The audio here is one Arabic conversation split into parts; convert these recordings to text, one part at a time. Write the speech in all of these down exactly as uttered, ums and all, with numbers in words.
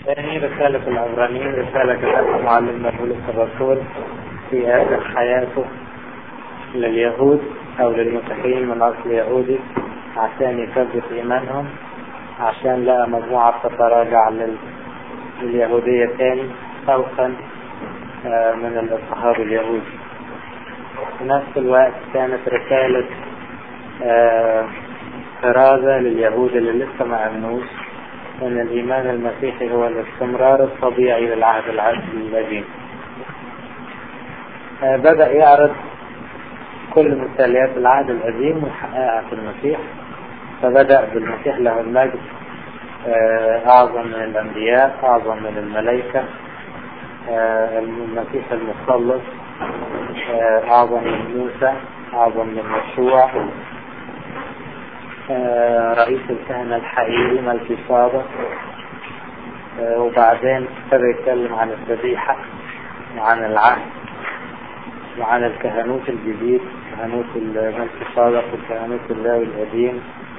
ثاني رسالة العبرانيين رسالة كتبها معلمنا بولس الرسول في آخر حياته لليهود أو للمسيحيين من أصل يهودي عشان يثبت إيمانهم، عشان لقى مجموعة تتراجع لليهودية تاني خوفا من الاضطهاد اليهودي. في نفس الوقت كانت رسالة فرازة لليهود اللي لسه ما آمنوش أن الإيمان المسيحي هو الاستمرار الطبيعي للعهد القديم. بدأ يعرض كل مثاليات العهد القديم ويحققها في المسيح، فبدأ بالمسيح له المجد أعظم من الأنبياء، أعظم من الملائكة، المسيح المخلص أعظم من موسى، أعظم من يشوع، رئيس الكهنة الحقيقي ملكي صادق. وبعدين ابتدى يتكلم عن الذبيحة وعن العهد وعن الكهنوت الجديد، كهنوت الملكي صادق والكهنوت اللاوي القديم.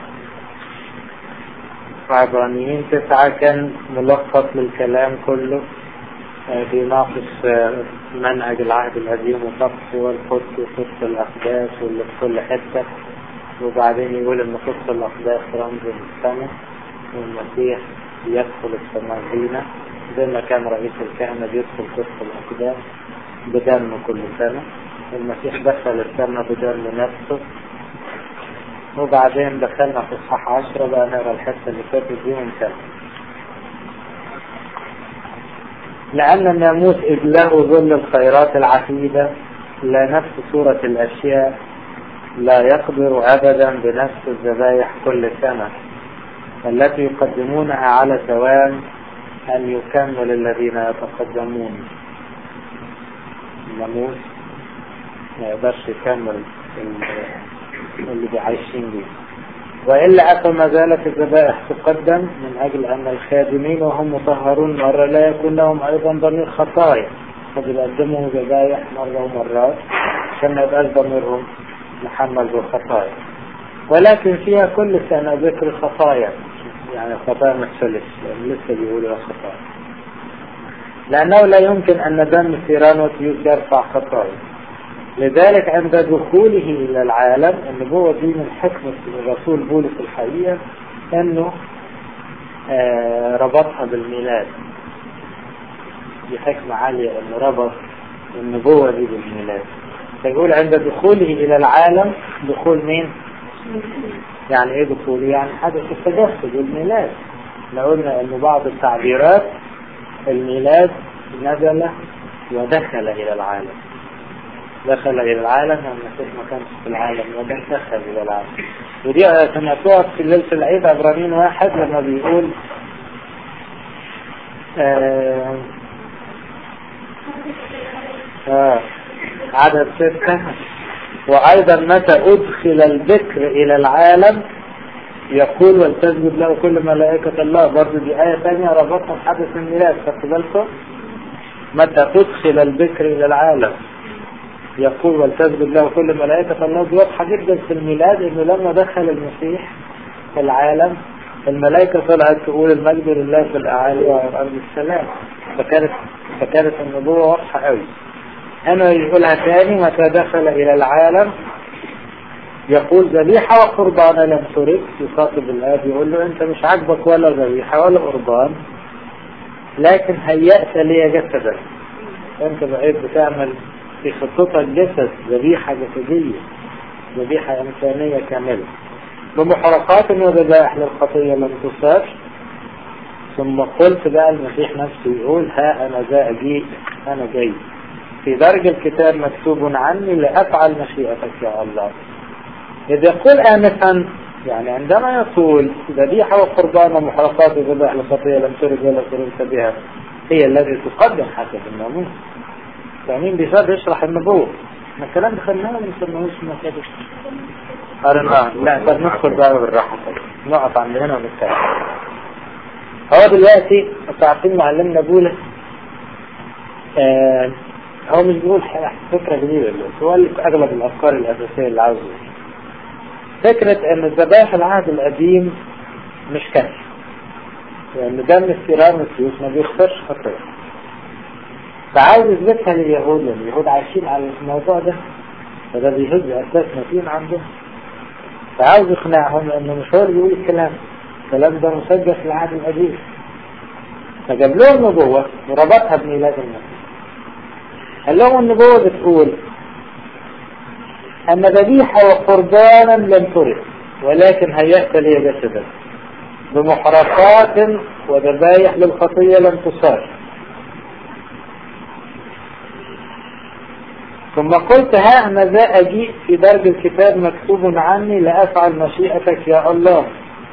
عبرانيين تسعة كان ملخص للكلام كله، بيناقش منهج العهد القديم وطقس والقدس وقدس الأقداس واللي في كل حتة، وبعدين يقول ان قدس الأقداس رمز للسماء والمسيح يدخل السماء زينة زي ما كان رئيس الكهنة بيدخل قدس الأقداس بدم كل سنة، المسيح دخل السماء بدم نفسه. وبعدين دخلنا في الصحة عشرة بقى نرى الحتة اللي فاتت دي ونكمل. لأن الناموس إذ له ظل الخيرات العتيدة لا نفس صورة الأشياء، لا يقدر أبدا بنفس الذبائح كل سنة التي يقدمونها على دوام أن يكمل الذين يتقدمون. الناموس ما يقدرش يكمل اللي بعايشين بيه، وإلا أتى ما زالت الذبائح تقدم من أجل أن الخادمين وهم مطهرون مرة لا يكون لهم أيضا ضمير خطايا، فبيقدموا ذبائح مرة ومرات عشان ما يبقاش ضميرهم محمل بالخطايا، ولكن فيها كل سنة ذكر الخطايا، يعني الخطايا ما تسلش لأن لسه بيقولوا الخطايا، لأنه لا يمكن أن دم ثيران وتيوس يرفع خطايا. لذلك عند دخوله إلى العالم، النبوة دي من حكمة الرسول بولس الحقيقة أنه آه ربطها بالميلاد، دي حكمة عالية أنه ربط النبوة دي بالميلاد. فيقول عند دخوله إلى العالم، دخول مين؟ يعني إيه دخول؟ يعني حدث التجسد والميلاد. لو قلنا أنه بعض التعبيرات الميلاد نزل ودخل إلى العالم، دخل إلى العالم والمسيح ما كانش في العالم وكان دخل إلى العالم. ودي سمعتوها في ليلة العيد عبرانيين واحد لما بيقول آه آه عدد ستة، وأيضا متى أدخل الذكر إلى العالم يقول ولتسجد له كل ملائكة الله. برضو دي آية ثانية ربطها بحدث الميلاد، خدت بالكم؟ متى أدخل الذكر إلى العالم يقول ولتسجد له كل ملائكة الله. دي واضحة جدا في الميلاد، إنه لما دخل المسيح في العالم الملائكة طلعت تقول المجد لله في الأعالي وعلى الأرض السلام. فكانت فكانت النبوة واضحة قوي. أنا يقولها ثاني، متى دخل إلى العالم يقول ذبيحة وقربان لم ترد. يخاطب الآب يقول له أنت مش عاجبك ولا ذبيحة ولا قربان، لكن هيأت لي جسدا. أنت بقيت بتعمل في خطتك جسد، ذبيحة جسدية، ذبيحة إنسانية كاملة بمحرقات وذبائح للخطية لم تصاب. ثم قلت بقى المسيح نفسه يقول ها أنا ذا أجيء، أنا جاي، في درج الكتاب مكتوب عني لأفعل مشيئتك يا الله. إذا يقول آنفا، يعني عندما يقول ذبيحة وقربان ومحرقات وذبائح للخطية لم ترد ولا ترد بها هي التي تقدم حسب الناموس. فمين بيصير يشرح النبوة؟ ما الكلام ده خلناه ما نسمعوش ما كده. قرناه. لا طب ندخل بقى بالراحة، نقف عند هنا ونتكلم. هو دلوقتي تعطيل معلمنا بولس آه هو مش بيقول فكرة جديدة، هو اللي في أغلب الأفكار الأساسية اللي عاوزه. فكرة أن الذبائح العهد القديم مش كافية، لأن دم الثيران والسيوف ما بيخسرش خطية. فعاوز يثبتها لليهود، لأن اليهود عايشين على الموضوع ده، فده بيهز أساس متين عندهم. فعاوز يقنعهم لأنه مش هو اللي بيقول الكلام، الكلام ده مسجل في العهد القديم. فجاب لهم نبوة وربطها بميلاد المسيح. قال لهم النبوة بتقول أن ذبيحة وقربانا لم ترد، ولكن هيأت لي جسدا، بمحرقات وذبايح للخطية لم تصار. ثم قلت ها أنا ذا أجيء في درج الكتاب مكتوب عني لأفعل مشيئتك يا الله.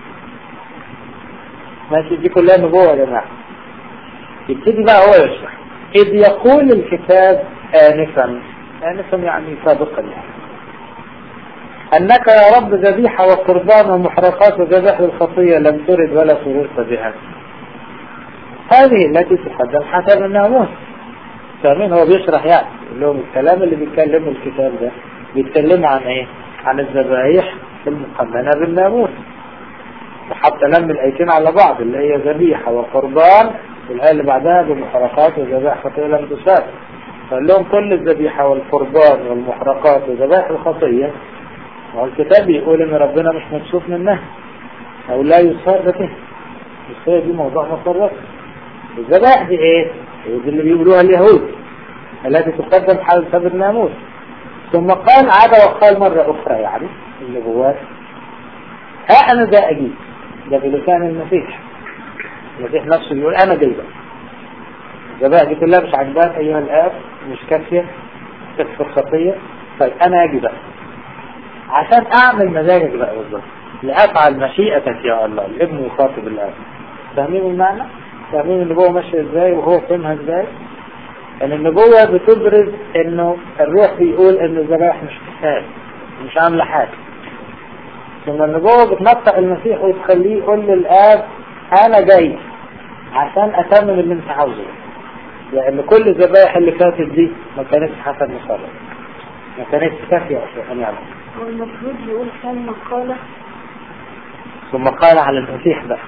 ماشي، دي كلها نبوة يا جماعة. يبتدي بقى هو يشرح. إذ يقول الكتاب آنفا، آنفا يعني سابقا، يعني أنك يا رب ذبيحة وقربان ومحرقات وذبائح الخطية لم ترد ولا سررت بها، هذه التي تقدم حسب الناموس. فمن هو بيشرح يعني لهم الكلام اللي بيتكلموا الكتاب ده بيتكلموا عن ايه؟ عن الذبائح المقننة بالناموس. وحتى لم الآيتين على بعض اللي هي ذبيحة وقربان، والآية اللي بعدها بمحرقات وذبائح خطية لم تسار. فقال لهم كل الذبيحة والقربان والمحرقات وذبائح الخطية، والكتاب بيقول ان ربنا مش مكسوف منها او لا يصار به. الصيغة دي موضوع مصرف. الذبائح دي ايه؟ دي اللي بيقولوها اليهود التي تقدم حسب الناموس. ثم قال عاد وقال مرة اخرى يعني النبوات ها انا ذا اجيب، ده بلسان المسيح. المسيح نفسه بيقول انا جاي بقى. الذبائح دي كلها مش عجباك ايها الاب، مش كافية تكفر خطية، طيب انا اجي بقى عشان اعمل مزاجك بقى بالظبط، لافعل مشيئتك يا الله. الابن يخاطب الاب. فاهمين المعنى؟ فاهمين النبوة ماشية ازاي وهو فهمها ازاي؟ ان النبوة بتبرز انه الروح بيقول ان الذبائح مش كفاية، مش عاملة حاجة. ثم النبوة بتنطق المسيح وتخليه يقول للآب انا جاي عشان اتمم اللي انت عاوزه، لان كل الذبائح اللي فاتت دي ما كانتش حسب مصالح، ما كانتش كافية عشان يعمل. والمفروض يقول ثم قال ثم قال على المسيح بقى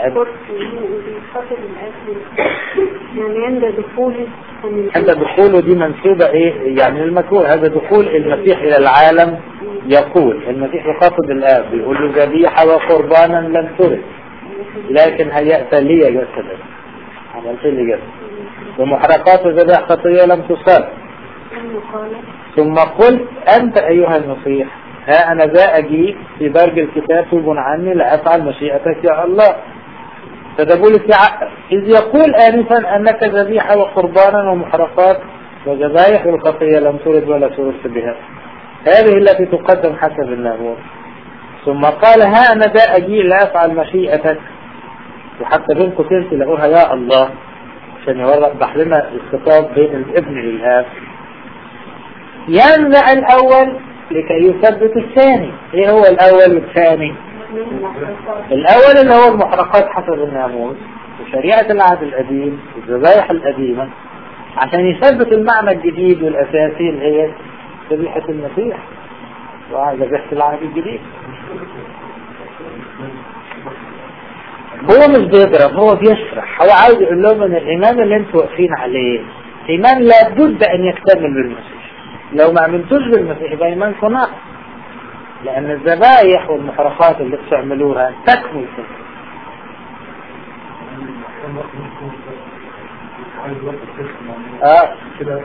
يعني عند دخوله عند دخوله دي منسوبة ايه يعني المكروه. هذا دخول المسيح الى العالم. يقول المسيح يخاطب الآب بيقول له ذبيحة وقربانا لم ترد، لكن هيأت لي جسدا، عملت لي جسد، ومحرقات وذبائح خطية لم تصاب. ثم قلت أنت أيها المسيح ها أنا ذا أجيء في درج الكتاب توب عني لأفعل مشيئتك يا الله. فده بولس يعقل إذ يقول آنفا أنك ذبيحة وقربانا ومحرقات وذبائح الخطية لم ترد ولا سررت بها، هذه التي تقدم حسب الناموس. ثم قال ها أنا ذا أجيء لأفعل مشيئتك، وحتى بين قوسين تلاقوها يا الله عشان يوضح لنا الخطاب بين الابن والآب. ينزع الأول لكي يثبت الثاني. ايه هو الأول والثاني؟ الأول اللي هو المحرقات حسب الناموس وشريعة العهد القديم والذبائح القديمة، عشان يثبت المعنى الجديد والأساسي اللي هي ذبيحة المسيح وذبيحة العهد الجديد. هو مش بيضرب، هو بيشرح. هو عاوز يقول لهم ان الإيمان اللي انتوا واقفين عليه إيمان لابد أن يكتمل بالمسيح. لو ما عملتوش بالمسيح يبقى إيمانكم ناقص، لأن الذبائح والمحرقات اللي بتعملوها تكمل فيه. اه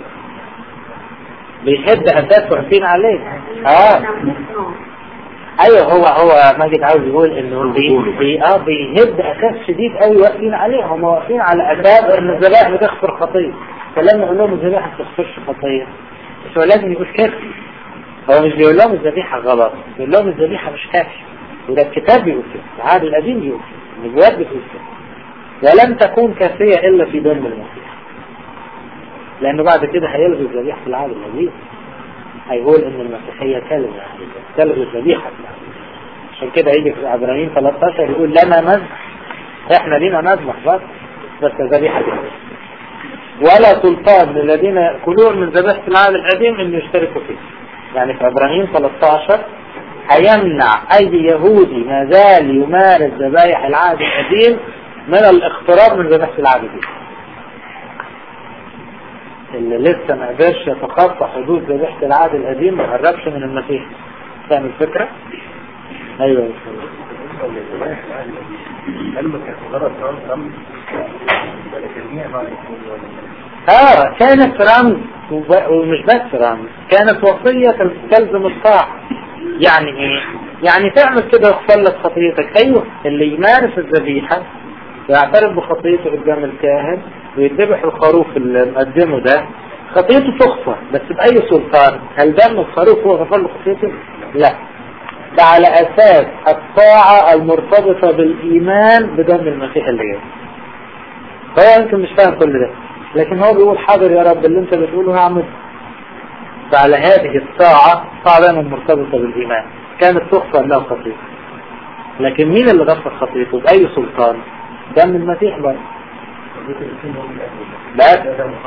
بيحب أساس واقفين عليه. اه ايوه هو هو ماجد عاوز يقول انه بي بي اه بيهد اساس شديد قوي واقفين عليه. هم واقفين على اساس ان الذبائح بتغفر خطيه، فلما يقول لهم الذبيحه ما بتغفرش خطيه مش هو لازم يقول كده. هو مش بيقول لهم الذبيحه غلط، بيقول لهم الذبيحه مش كافيه، وده الكتاب بيقول كده، العهد القديم بيقول كده، النبوات بتقول كده، ولم تكون كافيه الا في دم المسيح. لانه بعد كده هيلغي الذبيحه في العهد القديم، هيقول ان المسيحيه كلمه تلغي الذبيحه. عشان كده يجي في عبرانيين ثلاثة عشر يقول لنا نذبح، احنا لينا نذبح بس بس ذبيحه دي، ولا سلطان للذين يأكلون من ذبيحة العهد القديم ان يشتركوا فيه. يعني في عبرانيين ثلاثة عشر هيمنع اي يهودي ما زال يمارس ذبائح العهد القديم من الاقتراب من ذبيحة العابدين، اللي لسه ما قدرش يتخطى حدود ذبيحة العهد القديم ما قربش من المسيح. فاهم الفكرة؟ ايوه اه كانت رمز ومش بس رمز، كانت وصية تلزم الطاعة. يعني ايه؟ يعني تعمل كده يغفر لك خطيتك. ايوه، اللي يمارس الذبيحة ويعترف بخطيته قدام الكاهن ويذبح الخروف اللي مقدمه ده، خطيته تغفر، بس بأي سلطان؟ هل دم الخروف هو غفر له خطيته؟ لا، ده على أساس الطاعة المرتبطة بالإيمان بدم المسيح اللي جاي. فهو يمكن مش فاهم كل ده، لكن هو بيقول حاضر يا رب اللي انت بتقوله هعمل. فعلى هذه الطاعة، طاعة دائما مرتبطة بالإيمان، كانت تغفر له خطيته. لكن مين اللي غفر خطيته بأي سلطان؟ دم المسيح بقى. لا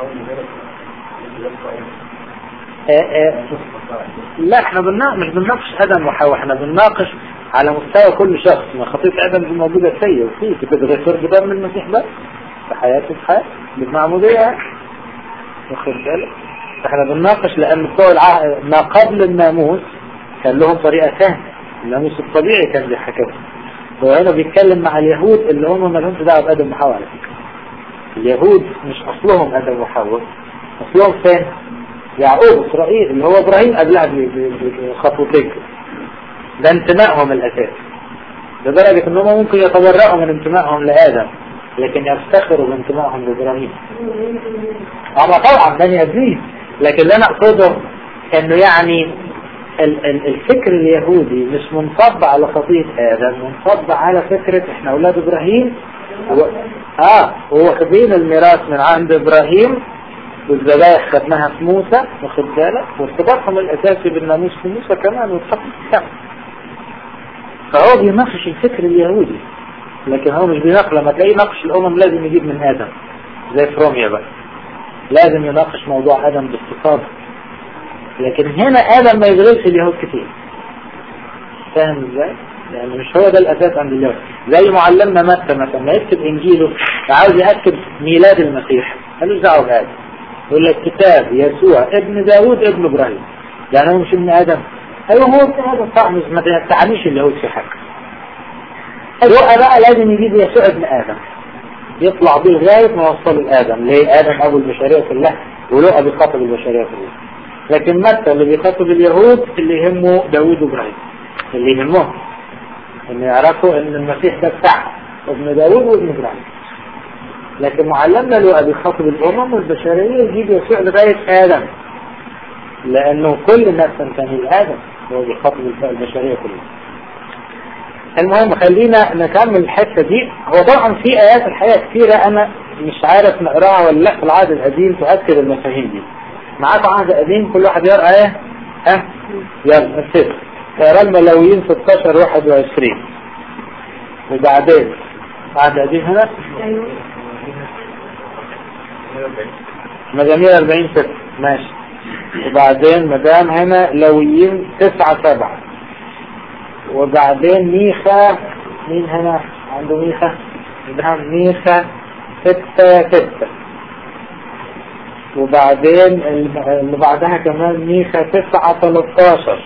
لا احنا بنناقش مش بنناقش ادم وحواء، احنا بنناقش على مستوى كل شخص. ما خطية ادم دي موجودة فيه وفيه بتتغفر بدم المسيح بس في حياته، في حياته بالمعمودية. واخد بالك؟ احنا بنناقش لان بتوع العهد ما قبل الناموس كان لهم طريقة ثانية. الناموس الطبيعي كان بيحكمه. هو هنا بيتكلم مع اليهود اللي هم ما لهمش دعوه بادم وحواء. على فكره اليهود مش اصلهم ادم وحواء، اصلهم فين؟ يعقوب اسرائيل اللي هو ابراهيم قبلها بخطوتين. ده انتمائهم الاساسي، لدرجه ان هم ممكن يتبرئوا من انتمائهم لادم لكن يفتخروا بانتمائهم لابراهيم. اما طبعا بني ادمين، لكن اللي انا اقصده انه يعني الفكر اليهودي مش منصب على خطية آدم، منصب على فكرة احنا اولاد ابراهيم و... اه واخدين الميراث من عند ابراهيم، والذبائح خدناها في موسى، واخد بالك، وارتباطهم الاساسي بالناموس في موسى كمان والحكم كمان. فهو بيناقش الفكر اليهودي، لكن هو مش بيناقش. لما تلاقيه ناقش الامم لازم يجيب من ادم، زي في روميا بقى لازم يناقش موضوع ادم باستفاضة. لكن هنا آدم ما يشغلش اليهود كتير. فاهم ازاي؟ يعني مش هو ده الأساس عند اليهود. زي معلمنا متى مثلا ما يكتب إنجيله عاوز يأكد ميلاد المسيح، ملوش دعوة بآدم. يقول لك كتاب يسوع ابن داوود ابن إبراهيم، يعني هو مش ابن آدم. أيوه هو ابن آدم صح، مش ما تعنيش اليهود في حاجة. لقى بقى لازم يجيب يسوع ابن آدم، يطلع بيه لغاية ما وصل لآدم. ليه؟ آدم أبو البشرية كلها، ولقى بيخاطب البشرية كلها. لكن متى اللي بيخاطب اليهود اللي يهمه داوود وابراهيم، اللي يهمهم ان يعرفوا ان المسيح ده بتاعهم ابن داوود وابن ابراهيم. لكن معلمنا لوقا بيخاطب الامم والبشريه يجيب يسوع لغايه ادم، لانه كل الناس تنتمي لادم، هو بيخاطب البشريه كلها. المهم خلينا نكمل الحته دي. هو طبعا في ايات الحقيقه كثيره انا مش عارف نقراها ولا لا في العهد القديم تؤكد المفاهيم دي. معاكم عهد قديم كل واحد يقرأ ايه؟ ها؟ يلا نبتدي. اقرا الملاويين ستاشر واحد وعشرين. وبعدين عهد قديم هنا؟ ايوه مزامير أربعين ستة ماشي. وبعدين مدام هنا لويين تسعة سبعة. وبعدين ميخا، مين هنا عنده ميخا؟ مدام ميخا ستة ستة. وبعدين اللي بعدها كمان ميخا تسعة تلتاشر.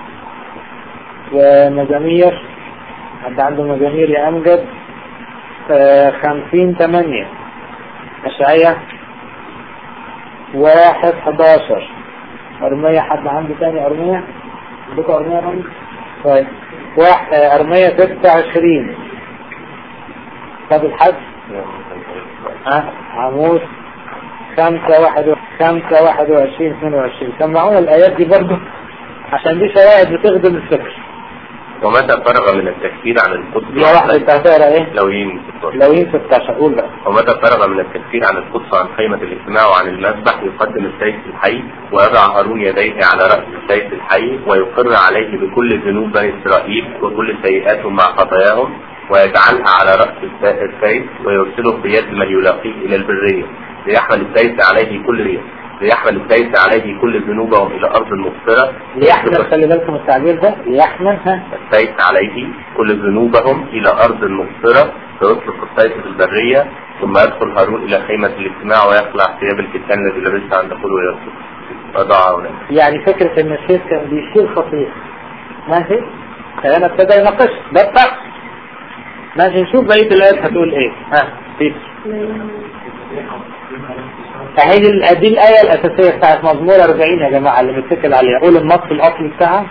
ومزامير حد عنده مزامير يا أمجد؟ آه خمسين تمانية. أشعية واحد حداشر. أرمية حد عنده تاني أرمية؟ عندكم أرمية رمز؟ طيب واحد أرمية ستة وعشرين. طب الحد؟ ها عموس خمسة واحد خمسة واحد وعشرين اثنين وعشرين. سمعونا الآيات دي برضه عشان دي شواهد بتخدم الفكر. ومتى فرغ من التكفير عن القدس؟ يا واحد انت هتقرا ايه؟ لويين ستاشر. لويين ستاشر قول بقى. ومتى فرغ من التكفير عن القدس عن خيمة الاجتماع وعن المذبح يقدم السيف الحي ويضع هارون يديه على رأس السيف الحي ويقر عليه بكل ذنوب بني إسرائيل وكل سيئاتهم مع خطاياهم ويجعلها على رأس السيف ويرسله بيد من يلاقيه إلى البرية ليحمل السيف عليه كل يوم ليحمل السيف عليه كل ذنوبهم إلى أرض مغفرة. ليحمل، خلي بالكم التعبير ده، ليحمل ها السيف عليه كل ذنوبهم إلى أرض مغفرة، فيطلق السيف في البرية، ثم يدخل هارون إلى خيمة الاجتماع ويخلع ثياب الكتان الذي لبسها عند خلوه ويصرخ وضع هناك. يعني فكرة ان السيف كان بيشيل خطيئة. ماشي؟ فهنا ابتدى يناقش ده الطقس. ماشي، نشوف بقية الآيات هتقول ايه. ها بيس اهي دي الآية الأساسية بتاعت مزمور أربعين يا جماعة اللي متكل عليها. قول النص الأصلي بتاعها.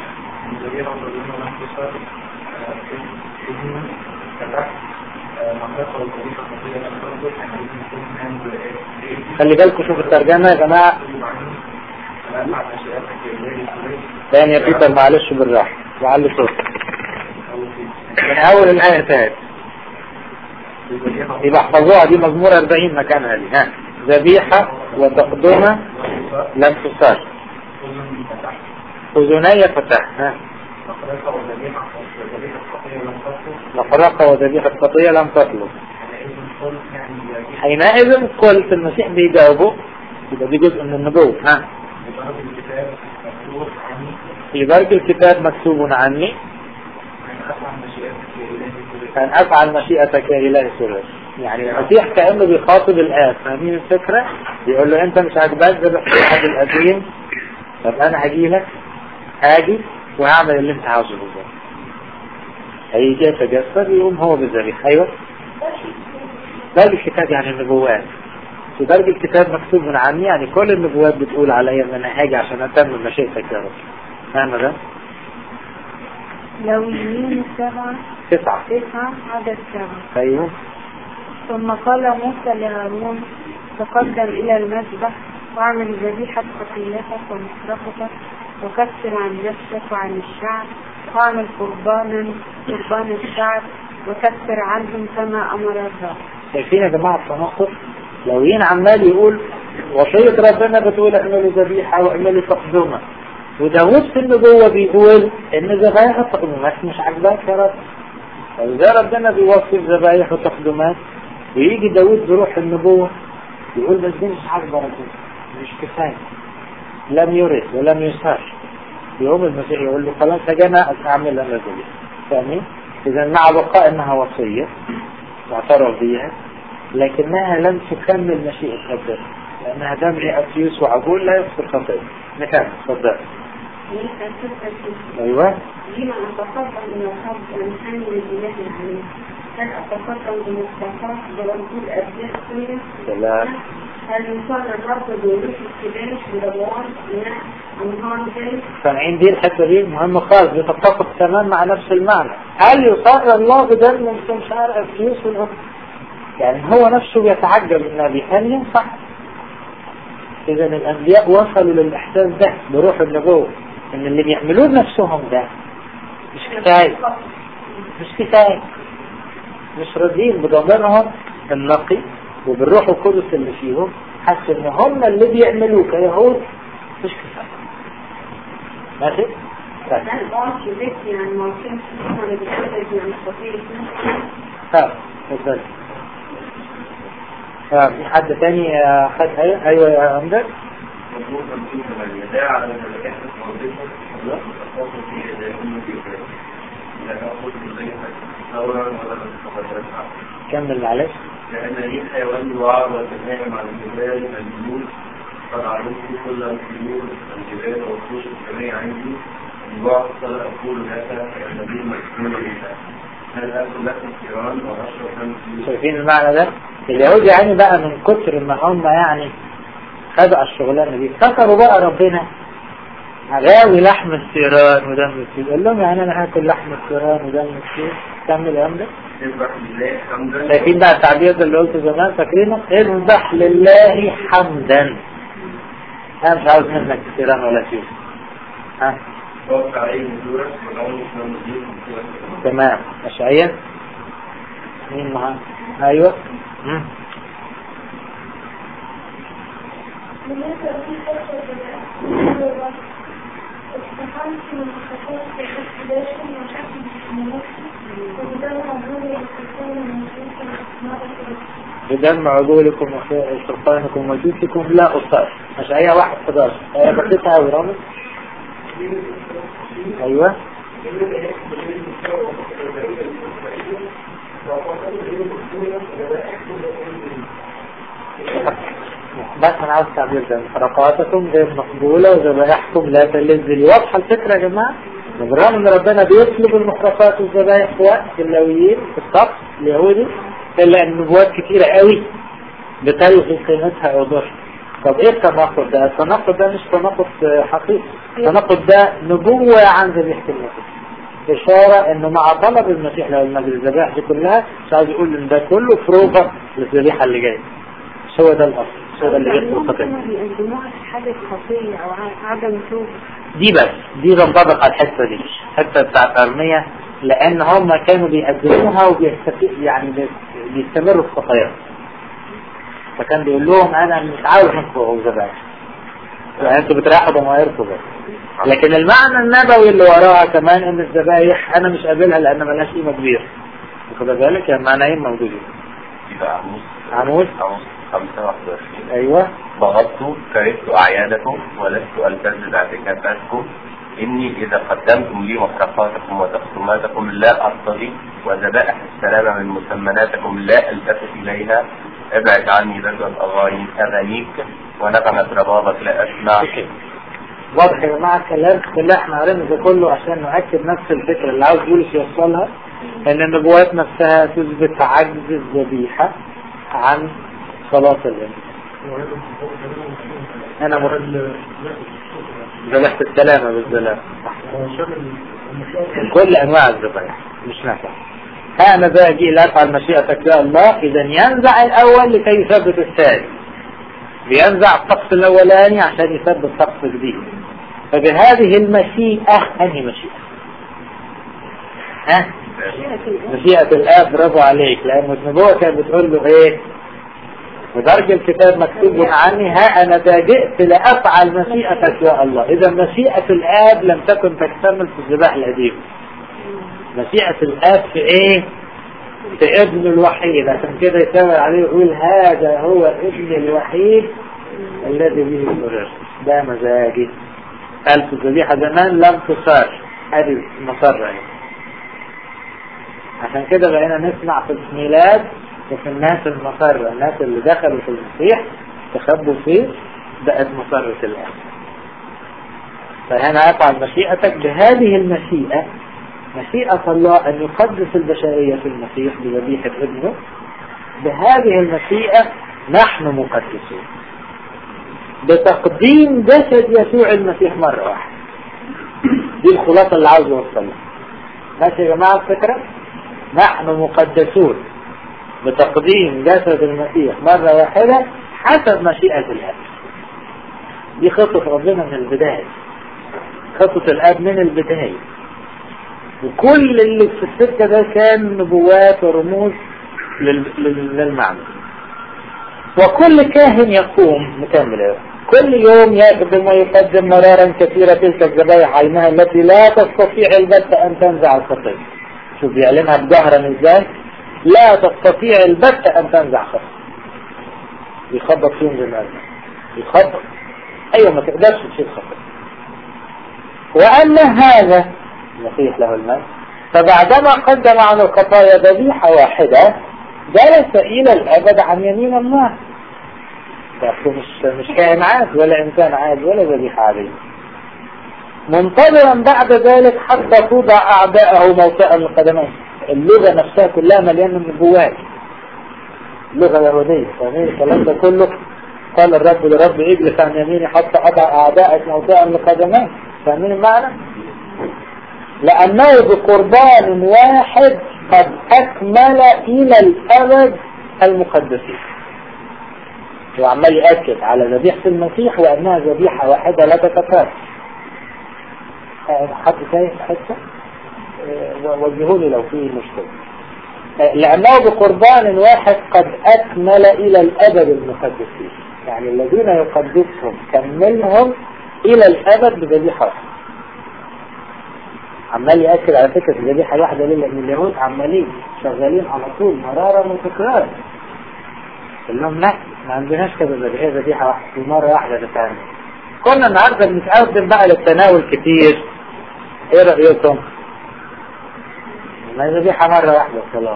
خلي بالكم شوف الترجمة يا جماعة. تاني يا بيتر معلش بالراحة وعلي صوت من أول الآية تاني يبقى احفظوها. دي مزمور أربعين مكانها دي. ها ذبيحة وتقدمة لم تصار، أذني فتح. ها مفرقة وذبيحة خطية لم تطلب. حينئذ قلت المسيح بيجاوبه، يبقى دي جزء من النبوة. ها في برج الكتاب مكتوب عني أن أفعل مشيئتك يا إلهي سرور. يعني المسيح كأنه بيخاطب الآب. فاهمين الفكرة؟ بيقول له أنت مش عاجباك ذبح العهد القديم، طب أنا هاجي لك، هاجي وهعمل اللي أنت عاوزه بالظبط. هيجي يتجسد يقوم هو بالذبيحة. أيوه برج الكتاب يعني النبوات. في برج الكتاب مكتوب من عني يعني كل النبوات بتقول عليا ان انا هاجي عشان اتمم مشيئتك يا رب. فاهم ده؟ لويين سبعة تسعة تسعة عدد سبعة. ايوه. ثم قال موسى لهارون تقدم الى المذبح واعمل ذبيحة خطيئتك ومصرفتك وكفر عن نفسك وعن الشعب واعمل قربانا قربان الشعب وكفر عنهم كما امر الرب. شايفين يا جماعة التناقض؟ لويين عمال يقول وصية ربنا بتقول اعملوا ذبيحة واعملوا تقدمة، وداود في النبوة بيقول ان ذبائح التقدمات مش عاجباك يا رب. فإذا ربنا بيوصف ذبائح وتقدمات ويجي داود بروح النبوة يقول بس دي مش عاجبة ربنا، مش كفاية، لم يرد ولم يسهر. يوم المسيح يقول له خلاص انا اعمل انا ذبيحة. فاهمين؟ اذا مع بقاء انها وصية واعترف بيها لكنها لم تكمل مشيئة ربنا، لأنها دمع أسيوس وعقول لا يغفر خطيئة. نكمل. تفضل. أيوة. لما أتقدم من الحب أن أحمل الإله عليه، هل أتقدم بمصطفى برسول أبيات كله؟ سلام. هل يصال الرب بولوش الكباش بدوار إناء أنهار ذلك؟ سامعين دي الحتة دي مهمة خالص، بتتفق تمام مع نفس المعنى. هل يصال الله بدم من سمشار أسيوس والأخر؟ يعني هو نفسه بيتعجب النبي. هل ينفع؟ إذا الأنبياء وصلوا للإحساس ده بروح النبوة إن اللي بيعملوه نفسهم ده مش كفاية، مش كفاية، مش راضيين بضميرهم النقي وبالروح القدس اللي فيهم، حس إن هم اللي بيعملوه كيهود مش كفاية. ماشي؟ طيب. يعني ما كانش ولا بيحتاج يعني خطير. ها اتفضل. في حد تاني خد ايه؟ ايوه يا امجد. كمل معلش. لأن لي حيوان وعر وتنام على الجبال الجنود قد علمت كل الجنود الجبال والطوش السماء عندي البعض صلى أقول لك النبي مسؤول بها هل أكل لكم كيران وأشرب خمس. شايفين المعنى ده؟ اليهود يعني بقى من كتر ما هم يعني خدوا الشغلانة دي افتكروا بقى ربنا غاوي لحم الثيران ودم الثير. قال لهم يعني انا هاكل لحم الثيران ودم الثير. كمل يا امجد. شايفين بقى التعبير ده اللي قلته زمان فاكرينه؟ اذبح لله حمدا. انا مش عاوز منك ثيران ولا ثير. ها تمام. اشعياء مين معاه؟ ايوه. مم. بدم عقولكم وسلطانكم وجودكم لا أصار. أشعياء واحد حداشر آية بسيطة أوي رامز. أيوة بس أنا عاوز تعبير ده رقاتكم غير مقبولة وذبائحكم لا تلذ. واضحة الفكرة يا جماعة؟ بالرغم ان ربنا بيطلب المحرقات والذبائح في وقت اللاويين في الطقس اليهودي، الا ان نبوات كتيرة قوي بتلغي قيمتها او ضرر. طب ايه التناقض ده؟ التناقض ده مش تناقض حقيقي، التناقض ده نبوة عن ذبيحة المسيح، اشارة انه مع طلب المسيح له المجد الذبائح دي كلها مش عايز يقول ان ده كله فروغة للذبيحة اللي جاية. مش هو ده الاصل، مش هو ده اللي يحصل خطيئة. بيقدموها في حالة خطية او عدم توبة. دي بس دي بنطبق على الحته دي، الحته بتاعت ارميا، لان هم كانوا بيقدموها وبيستفيد يعني بيستمروا في خطاياهم، فكان بيقول لهم انا مش عاوز انكم ذبائح، يعني انتوا بتريحوا ضمائركم بس. لكن المعنى النبوي اللي وراها كمان ان الذبائح انا مش قابلها لان ملهاش قيمه كبيره. واخد بالك؟ يعني معنيين موجودين. يبقى عموس عموس عموس خمسة واحد وعشرين. ايوه بغضت كرهت أعيادكم ولست ألتزم اعتكافاتكم، إني إذا قدمتم لي محرقاتكم وتقسيماتكم لا أرتضي، وذبائح السلامة من مسمناتكم لا ألتفت إليها. ابعد عني ذكر الأغاني أغانيك ونغمة ربابك لا أسمع. واضح يا جماعة الكلام اللي احنا قرينا ده كله عشان نؤكد نفس الفكرة اللي عاوز بولس يوصلها، ان النبوات نفسها تثبت عجز الذبيحة عن صلاة الإنسان. أنا مرد ذبيحة السلامة بالسلام كل أنواع الذبائح مش نافع. أنا ذا أجي لا أفعل مشيئتك يا الله، إذا ينزع الأول لكي يثبت الثاني، بينزع الطقس الأولاني عشان يثبت طقس جديد. فبهذه المشيئة أنهي مشيئة؟ ها؟ مشيئة الآب. برافو عليك، لأن النبوة كانت بتقول له إيه؟ ودرج الكتاب مكتوب عني ها أنا ذا جئت لأفعل مشيئتك يا الله. إذا مشيئة الآب لم تكن تكتمل في الذبائح القديم. مشيئة الآب في إيه؟ في ابن الوحيد، عشان كده يتابع عليه ويقول هذا هو ابن الوحيد الذي به السرور. ده مزاجي. قال في الذبيحة زمان لم تصار، هذه مصرة. عشان كده بقينا نسمع في الميلاد وفي الناس المصرة، الناس اللي دخلوا في المسيح تخبوا فيه بقت مصرة الآن. فهنا أفعل مشيئتك. بهذه المشيئة مشيئة الله أن يقدس البشرية في المسيح بذبيحة ابنه. بهذه المشيئة نحن مقدسون بتقديم جسد يسوع المسيح مرة واحدة. دي الخلاصة اللي عاوز أوصلها. ماشي يا جماعة الفكرة؟ نحن مقدسون بتقديم جسد المسيح مرة واحدة حسب مشيئة الآب. دي خطة ربنا من البداية، خطة الآب من البداية، وكل اللي في السكة ده كان نبوات ورموز للمعنى. وكل كاهن يقوم مكمل كل يوم يقدم ويقدم مرارا كثيرة تلك الذبائح عينها التي لا تستطيع البتة أن تنزع الخطية. شوف بيعلنها بجهرا ازاي؟ لا تستطيع البتة أن تنزع خطية. يخبط فيهم بالمعنى، يخبط أيوة ما تقدرش تشيل خطية. وأن هذا المسيح له المجد فبعدما قدم عن الخطايا ذبيحة واحدة جلس إلى الأبد عن يمين الله. مش مش كائن عاد ولا إنسان عاد ولا ذبيحة عادية، منتظرا بعد ذلك حتى توضع أعداءه موطئا لقدميه. اللغة نفسها كلها مليانة من النبوات، لغة يهودية. فاهمين الكلام ده كله؟ قال الرب لرب اجلس عن يميني حتى أضع أعدائك موطئا لقدميه. فاهمين المعنى؟ لأنه بقربان واحد قد أكمل إلى الأبد المقدسين. وعمال يأكد على ذبيحة المسيح وأنها ذبيحة واحدة لا تتكرر. حد شايف حتى وجهوني لو فيه مشكلة. لأنه بقربان واحد قد أكمل إلى الأبد المقدسين، يعني الذين يقدسهم كملهم إلى الأبد بذبيحة واحدة. عمال يأكد على فكرة الذبيحة واحدة ليه؟ لأن اليهود عمالين شغالين على طول مرارا وتكرار. قال لهم لا، ما عندناش كده ذبيحة، هي ذبيحة واحدة في مرة واحدة تتعمل. كنا النهاردة بنتقدم بقى للتناول كتير، ايه رأيكم؟ ما ذبيحة مرة واحدة خلاص.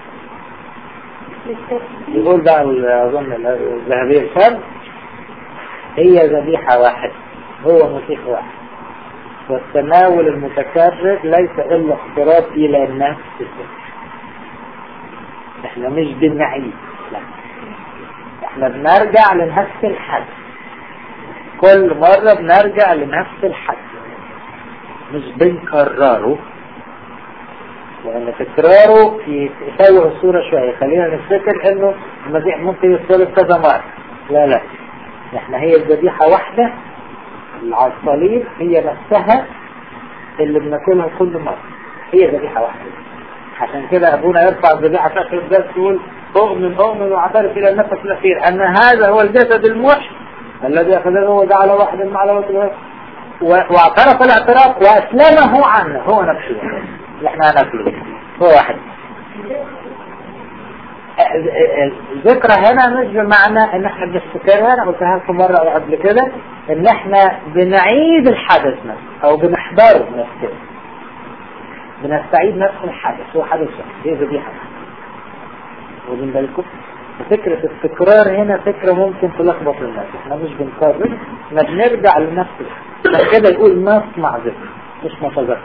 يقول بقى اظن الذهبية الفم هي ذبيحة واحدة، هو مسيح واحد، والتناول المتكرر ليس الا اقتراب الى نفس الذبيحة. احنا مش بنعيد، لا احنا بنرجع لنفس الحد، كل مرة بنرجع لنفس الحد مش بنكرره، لان تكراره يسوي الصورة شوية. خلينا نفتكر انه المسيح ممكن يصلب كذا مرة، لا لا احنا هي الذبيحة واحدة على الصليب، هي نفسها اللي بناكلها كل مرة، هي ذبيحة واحدة. عشان كده ابونا يرفع الذبيحة في اخر الدرس يقول اؤمن اؤمن واعترف الى النفس الاخير ان هذا هو الجسد الموحد الذي اخذه وجعل واحدا مع الوثن، واعترف الاعتراف واسلمه عنه، هو نفسه اللي احنا هناكله هو واحد. الذكرى هنا مش بمعنى ان احنا بنفتكرها، انا قلتها لكم مرة قبل كده، ان احنا بنعيد الحدث نفسه او بنحضره نفسه، بنستعيد نفس الحدث، هو حدث هي ذبيحة. واخدين بالكم؟ فكرة التكرار هنا فكرة ممكن تلخبط الناس، احنا مش بنكرر، احنا بنرجع لنفس الحدث. عشان كده يقول نصنع ذكر مش نتذكر،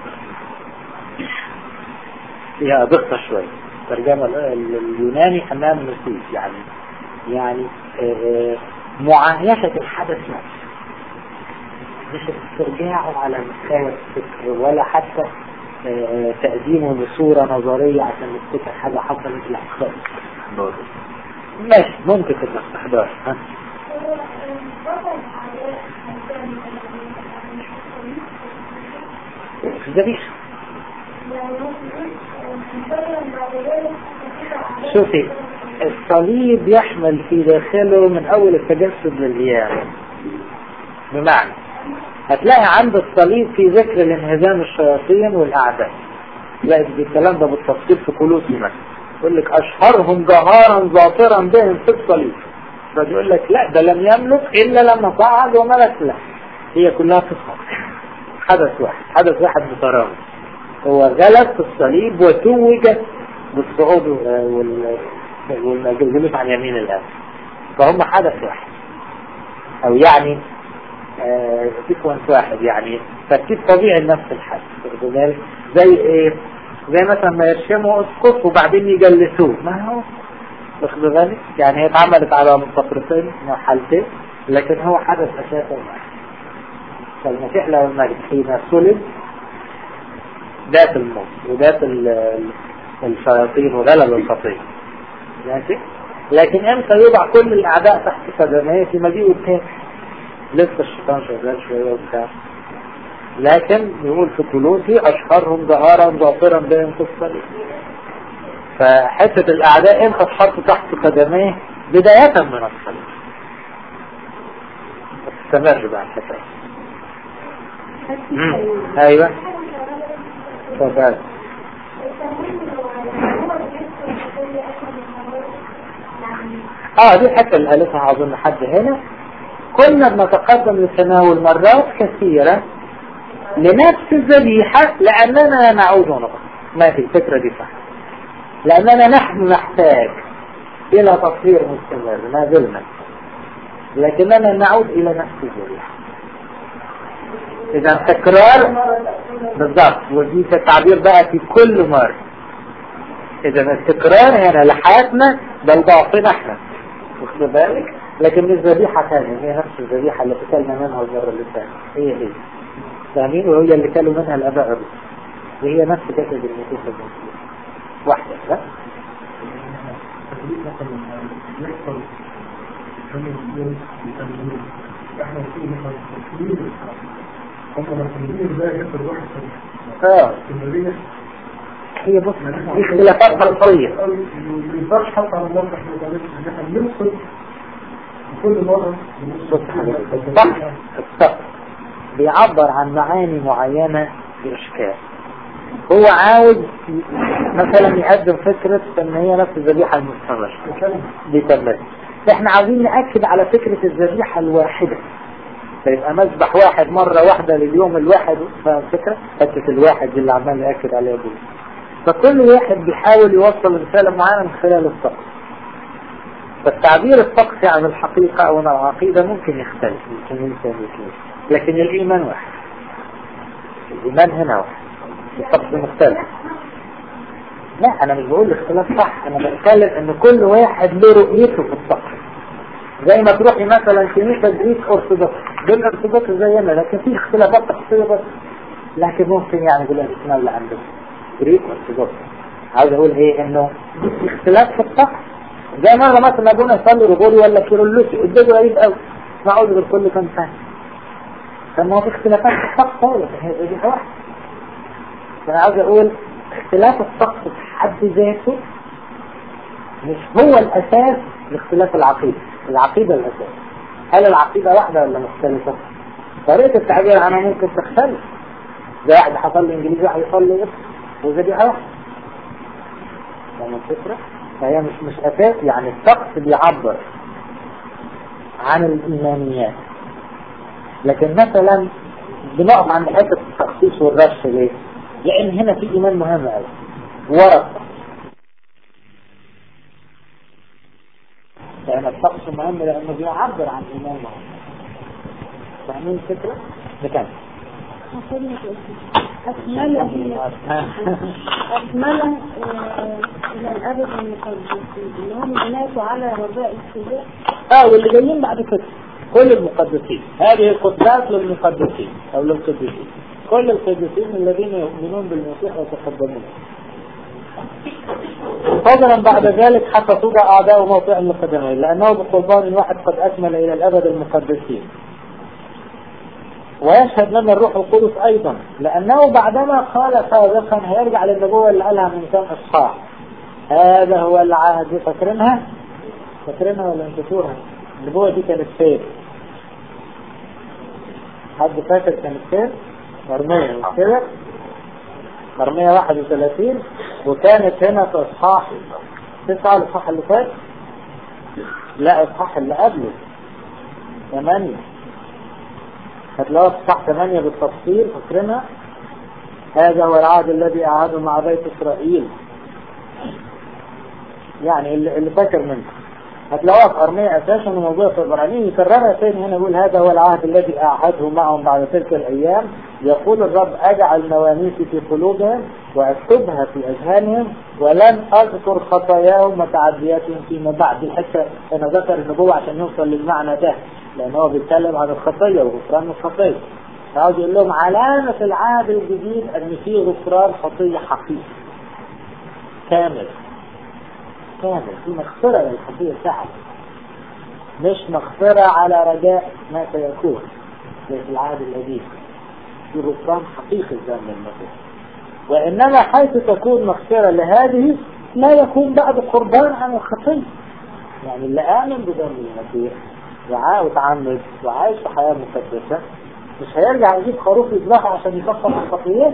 فيها دقة شوية. الترجمة اليوناني أمام نسيج، يعني يعني معايشة الحدث نفسه، مش استرجاعه على مستوى الفكر ولا حتى تقديمه بصورة نظرية عشان نفتكر حاجة حصلت لحظة. ماشي ممكن تبقى استحضار. ها ذبيحة. شوفي الصليب يحمل في داخله من اول التجسد للقيامة، بمعنى هتلاقي عند الصليب في ذكر الانهزام الشياطين والاعداء، تلاقي الكلام ده بالتفصيل في كولوسي مثلا، يقول لك اشهرهم جهارا ظافرا بهم في الصليب، فيقول لك لا ده لم يملك الا لما صعد وملك له، هي كلها قصة حدث واحد، حدث واحد بتراه، هو غلب في الصليب وتوج بالصعود والجلوس عن يمين الآب، فهم حدث واحد، او يعني سيكونس آه واحد، يعني ترتيب طبيعي لنفس الحدث. زي ايه؟ زي مثلا ما يرشموا اسقف وبعدين يجلسوه، ما هو واخد بالك؟ يعني هي اتعملت على فترتين مرحلتين، لكن هو حدث اساسا واحد. فالمسيح له المجد حين صلب ذات الموت وذات الشياطين وغلب الخطيه، ماشي؟ لكن امتى يوضع كل الاعداء تحت قدميه؟ في مجيء التاني، لسه الشيطان شغال شويه وبتاع، لكن يقول في كولوسي اشهرهم جهارا ظافرا بهم في الصليب. فحته الاعداء امتى تحط تحت قدميه؟ بدايه من الصليب. استمر بقى الحته. ايوه تفضل. اه دي الحته اللي قالتها اظن حد هنا، كنا بنتقدم للتناول مرات كثيرة لنفس الذبيحة لأننا نعود ونقص. ما في الفكرة دي صح، لأننا نحن نحتاج إلى تطهير مستمر ما زلنا، لكننا نعود إلى نفس الذبيحة. إذا تكرار بالضبط، ودي التعبير بقى في كل مرة. إذا التكرار هنا لحياتنا بل ضعفنا احنا، واخد بالك؟ لكن مش ذبيحة ثانية، هي نفس الذبيحة اللي اكلنا منها المرة اللي فاتت، هي هي فاهمين؟ وهي اللي كلوا منها الآباء الرسل، وهي نفس جسد المسيح المسيح واحدة. لا اه هي بص اختلافات خلقية مينفعش حتى على الله احنا احنا بنوصل كل مرة صح. الصح بيعبر عن معاني معينة بإشكال، هو عاوز مثلا يقدم فكرة ان هي نفس الذبيحة المستمرة دي تمت، احنا عاوزين نأكد على فكرة الذبيحة الواحدة، فيبقى مذبح واحد مرة واحدة لليوم الواحد. فاهم الفكرة؟ حتة الواحد دي اللي عمال نأكد عليها دي. فكل واحد بيحاول يوصل رسالة معينة من خلال الطقس. فالتعبير الطقسي عن الحقيقة او عن العقيدة ممكن يختلف، ممكن يمكن يختلف، لكن الإيمان واحد. الإيمان هنا واحد، الطقس مختلف. لا أنا مش بقول الاختلاف صح، أنا بتكلم إن كل واحد له رؤيته في الطقس. زي ما تروحي مثلا كنيسة جريك أرثوذكس، دول أرثوذكس زينا، لكن في اختلافات طقسية بس. لكن ممكن يعني بالاسماء اللي عندك جريك أرثوذكس. عاوز أقول إيه؟ إنه في اختلاف في الطقس. زي مرة مثلا أبونا يصلي رجولي ولا كيرلسي، الدنيا غريب قوي، ما أقول غير كل كام سنة. فما في اختلافات في الطقس ولا في دي واحد. فأنا عاوز أقول اختلاف الطقس في حد ذاته مش هو الأساس لاختلاف العقيدة. العقيدة الأساس. هل العقيدة واحدة ولا مختلفة؟ طريقة التعبير عنها ممكن تختلف. زي واحد حصل إنجليزي واحد يصلي إيه وزي دي واحد. يعني الفكرة فهي مش مش أساس. يعني الطقس بيعبر عن الإيمانيات، لكن مثلا بنقف عند حتة التخصيص والرش ليه؟ لأن هنا في إيمان مهم قوي ورق. يعني الطقس مهم لأنه بيعبر عن إيمان مهم. فاهمين الفكرة؟ نكمل. أكمله أكمله إلى الأبد المقدسين اللي هم ماتوا على رجاء الفداء. اه واللي جايين بعد كده كل المقدسين. هذه القداس للمقدسين أو للقدسين، كل القدسين الذين يؤمنون بالمسيح ويتقدمون. فضلا بعد ذلك حتى توضع أعداء موطئا للقدمين، لأنه بقربان واحد قد أكمل إلى الأبد المقدسين. ويشهد لنا الروح القدس أيضا، لأنه بعدما قال سابقا هيرجع للنبوة اللي قالها من كام إصحاح. هذا هو العهد. فاكرينها؟ فاكرينها ولا انتسورها؟ النبوة دي كانت فين؟ حد فاكر كانت فين؟ مرمية مش كده؟ مرمية واحد وثلاثين، وكانت هنا في إصحاح تسعة. الإصحاح اللي فات؟ لا الإصحاح اللي قبله ثمانية. هتلاقوا في إصحاح ثمانية بالتفصيل. فاكرينها؟ هذا هو العهد الذي أعاده مع بيت إسرائيل. يعني اللي, اللي فاكر منه هتلاقوها في أرمية أساسا وموضوع في إبراهيم يكررها تاني هنا. يقول هذا هو العهد الذي أعهده معهم بعد تلك الأيام، يقول الرب أجعل موانيسي في قلوبهم وأكتبها في أذهانهم ولن أذكر خطاياهم وتعدياتهم فيما بعد. الحتة أنا ذكر النبوة عشان يوصل للمعنى ده، لأنه بيتكلم عن الخطية وغفران الخطية. فعاوز يقول لهم علامة العهد الجديد أن فيه غفران خطية حقيقي كامل كامل، في مغفرة للخطية فعلا، مش مغفرة على رجاء ما سيكون زي في العهد القديم. في غفران حقيقي الذنب المسيح. وإنما حيث تكون مغفرة لهذه لا يكون بعد قربان عن الخطية. يعني اللي آمن بدم المسيح وتعمد وعايش في حياة مقدسة مش هيرجع يجيب خروف يذبحه عشان يكفر الخطيئات.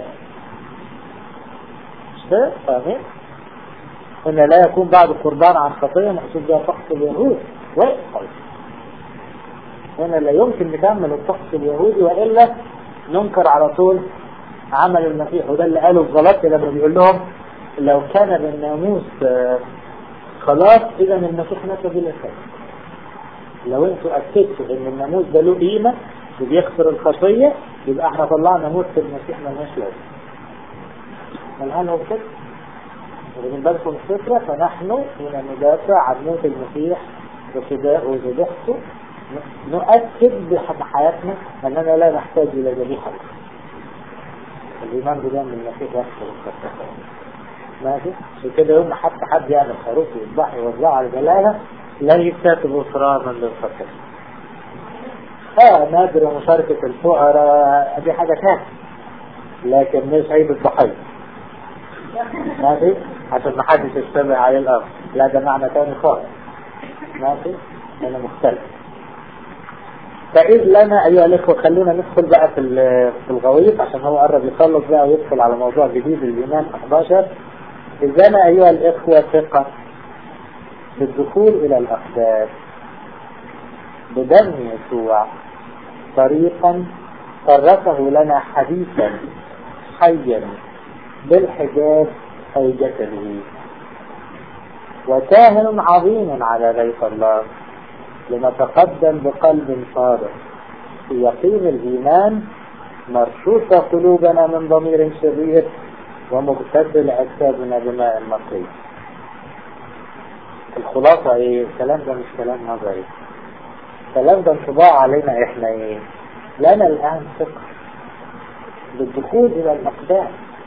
مش كده؟ فاهمين؟ إن لا يكون بعد قربان عن خطية مقصود بها طقس اليهود ويقصد. هنا لا يمكن نكمل الطقس اليهودي وإلا ننكر على طول عمل المسيح. وده اللي قاله الغلط لما بيقول لهم لو كان بالناموس خلاص إذا المسيح مات بلا شيء. لو انتوا أكدتوا إن الناموس ده له قيمة وبيكسر الخطية يبقى احنا طلعنا موت في المسيح مالناش لازمة. الآن هو كده ومن بالكم الفكرة. فنحن هنا ندافع عن موت المسيح وفداء وذبيحته، نؤكد بحياتنا أننا لا نحتاج إلى ذبيحة. الإيمان بدم المسيح يغفر الخطايا. ماشي؟ وكده يوم حتى حد يعمل خروف ويذبح يوزعه على الجلالة لا يكتب غفرانا للخطايا. اه نادر مشاركة الفقراء دي حاجة ثانية، لكن مش عيب الضحية. ماشي؟ عشان ما حدش يشتبه عليه الأرض، لا ده معنى ثاني خالص. ماشي؟ أنا مختلف. فإذ لنا أيها الإخوة خلونا ندخل بقى في في الغويط عشان هو قرب يخلص بقى ويدخل على موضوع جديد الإيمان أحد عشر. إذ لنا أيها الإخوة ثقة في الدخول إلى الأقداس. بدم يسوع طريقا فرقه لنا حديثا حيا بالحجاب أي جسده، وكاهن عظيم على بيت الله لنتقدم بقلب صادق في يقين الإيمان، مرشوشة قلوبنا من ضمير شرير، ومغتسل أجسادنا بماء نقي. الخلاصة ايه؟ الكلام ده مش كلام نظري، الكلام ده انطباع علينا احنا ايه؟ لنا الآن ثقة بالدخول إلى الأقدام،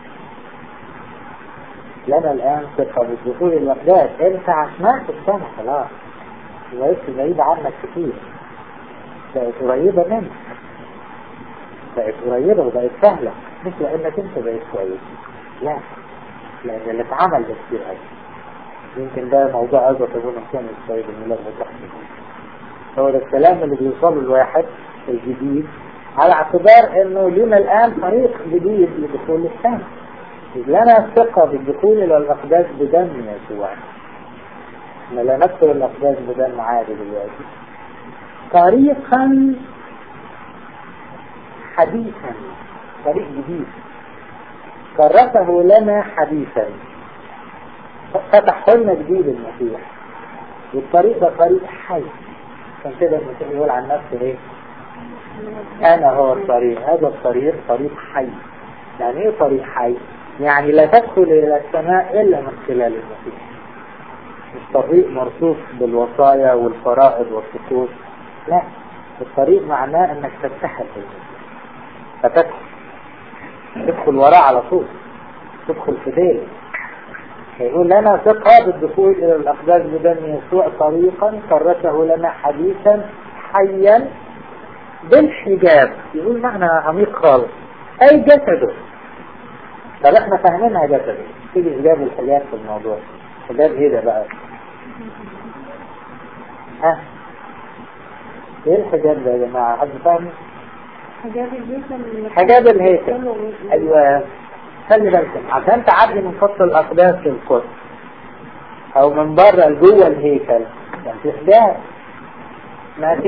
لنا الآن ثقة بالدخول إلى الأقدام. انت عشناك السنة خلاص، بقيت بعيدة عنك كتير، بقت قريبة منك، بقت قريبة وبقت سهلة، مش لأنك انت بقيت كويس، لا، لأن اللي اتعمل ده كتير قوي. يمكن ده موضوع أيضا تقول كان السيد الميلاد متحدث. هو ده الكلام اللي بيوصله الواحد الجديد على اعتبار انه لنا الآن طريق جديد لدخول السنة. لنا ثقة بالدخول إلى الأقداس بدم يسوع، احنا لا ندخل الأقداس بدم عادي دلوقتي، طريقا حديثا، طريق جديد كرسه لنا حديثا، فتح لنا جديد المسيح، والطريق ده طريق حي. عشان كده المسيح يقول عن نفسه ايه؟ انا هو الطريق. هذا الطريق طريق حي. يعني ايه طريق حي؟ يعني لا تدخل الى السماء الا من خلال المسيح، مش طريق مرصوص بالوصايا والفرائض والطقوس، لا، الطريق معناه انك تتحد بالمسيح فتدخل، تدخل وراه على طول، تدخل في ديله. يقول لنا ثقة بالدخول إلى الأقداس بدم يسوع طريقا كرسه لنا حديثا حيا بالحجاب. يقول معنى عميق خالص، أي جسده. طب احنا فاهمينها جسده، تيجي إجابة الحجاب في الموضوع. حجاب ايه ده بقى؟ ها؟ ايه الحجاب ده يا جماعة؟ حد فاهم؟ حجاب الهيكل. حجاب الهيكل، أيوة. خلي بالكم عشان تعدي من خط الأقداس للقدس أو من بره لجوه الهيكل يعني في حجاب، ماشي؟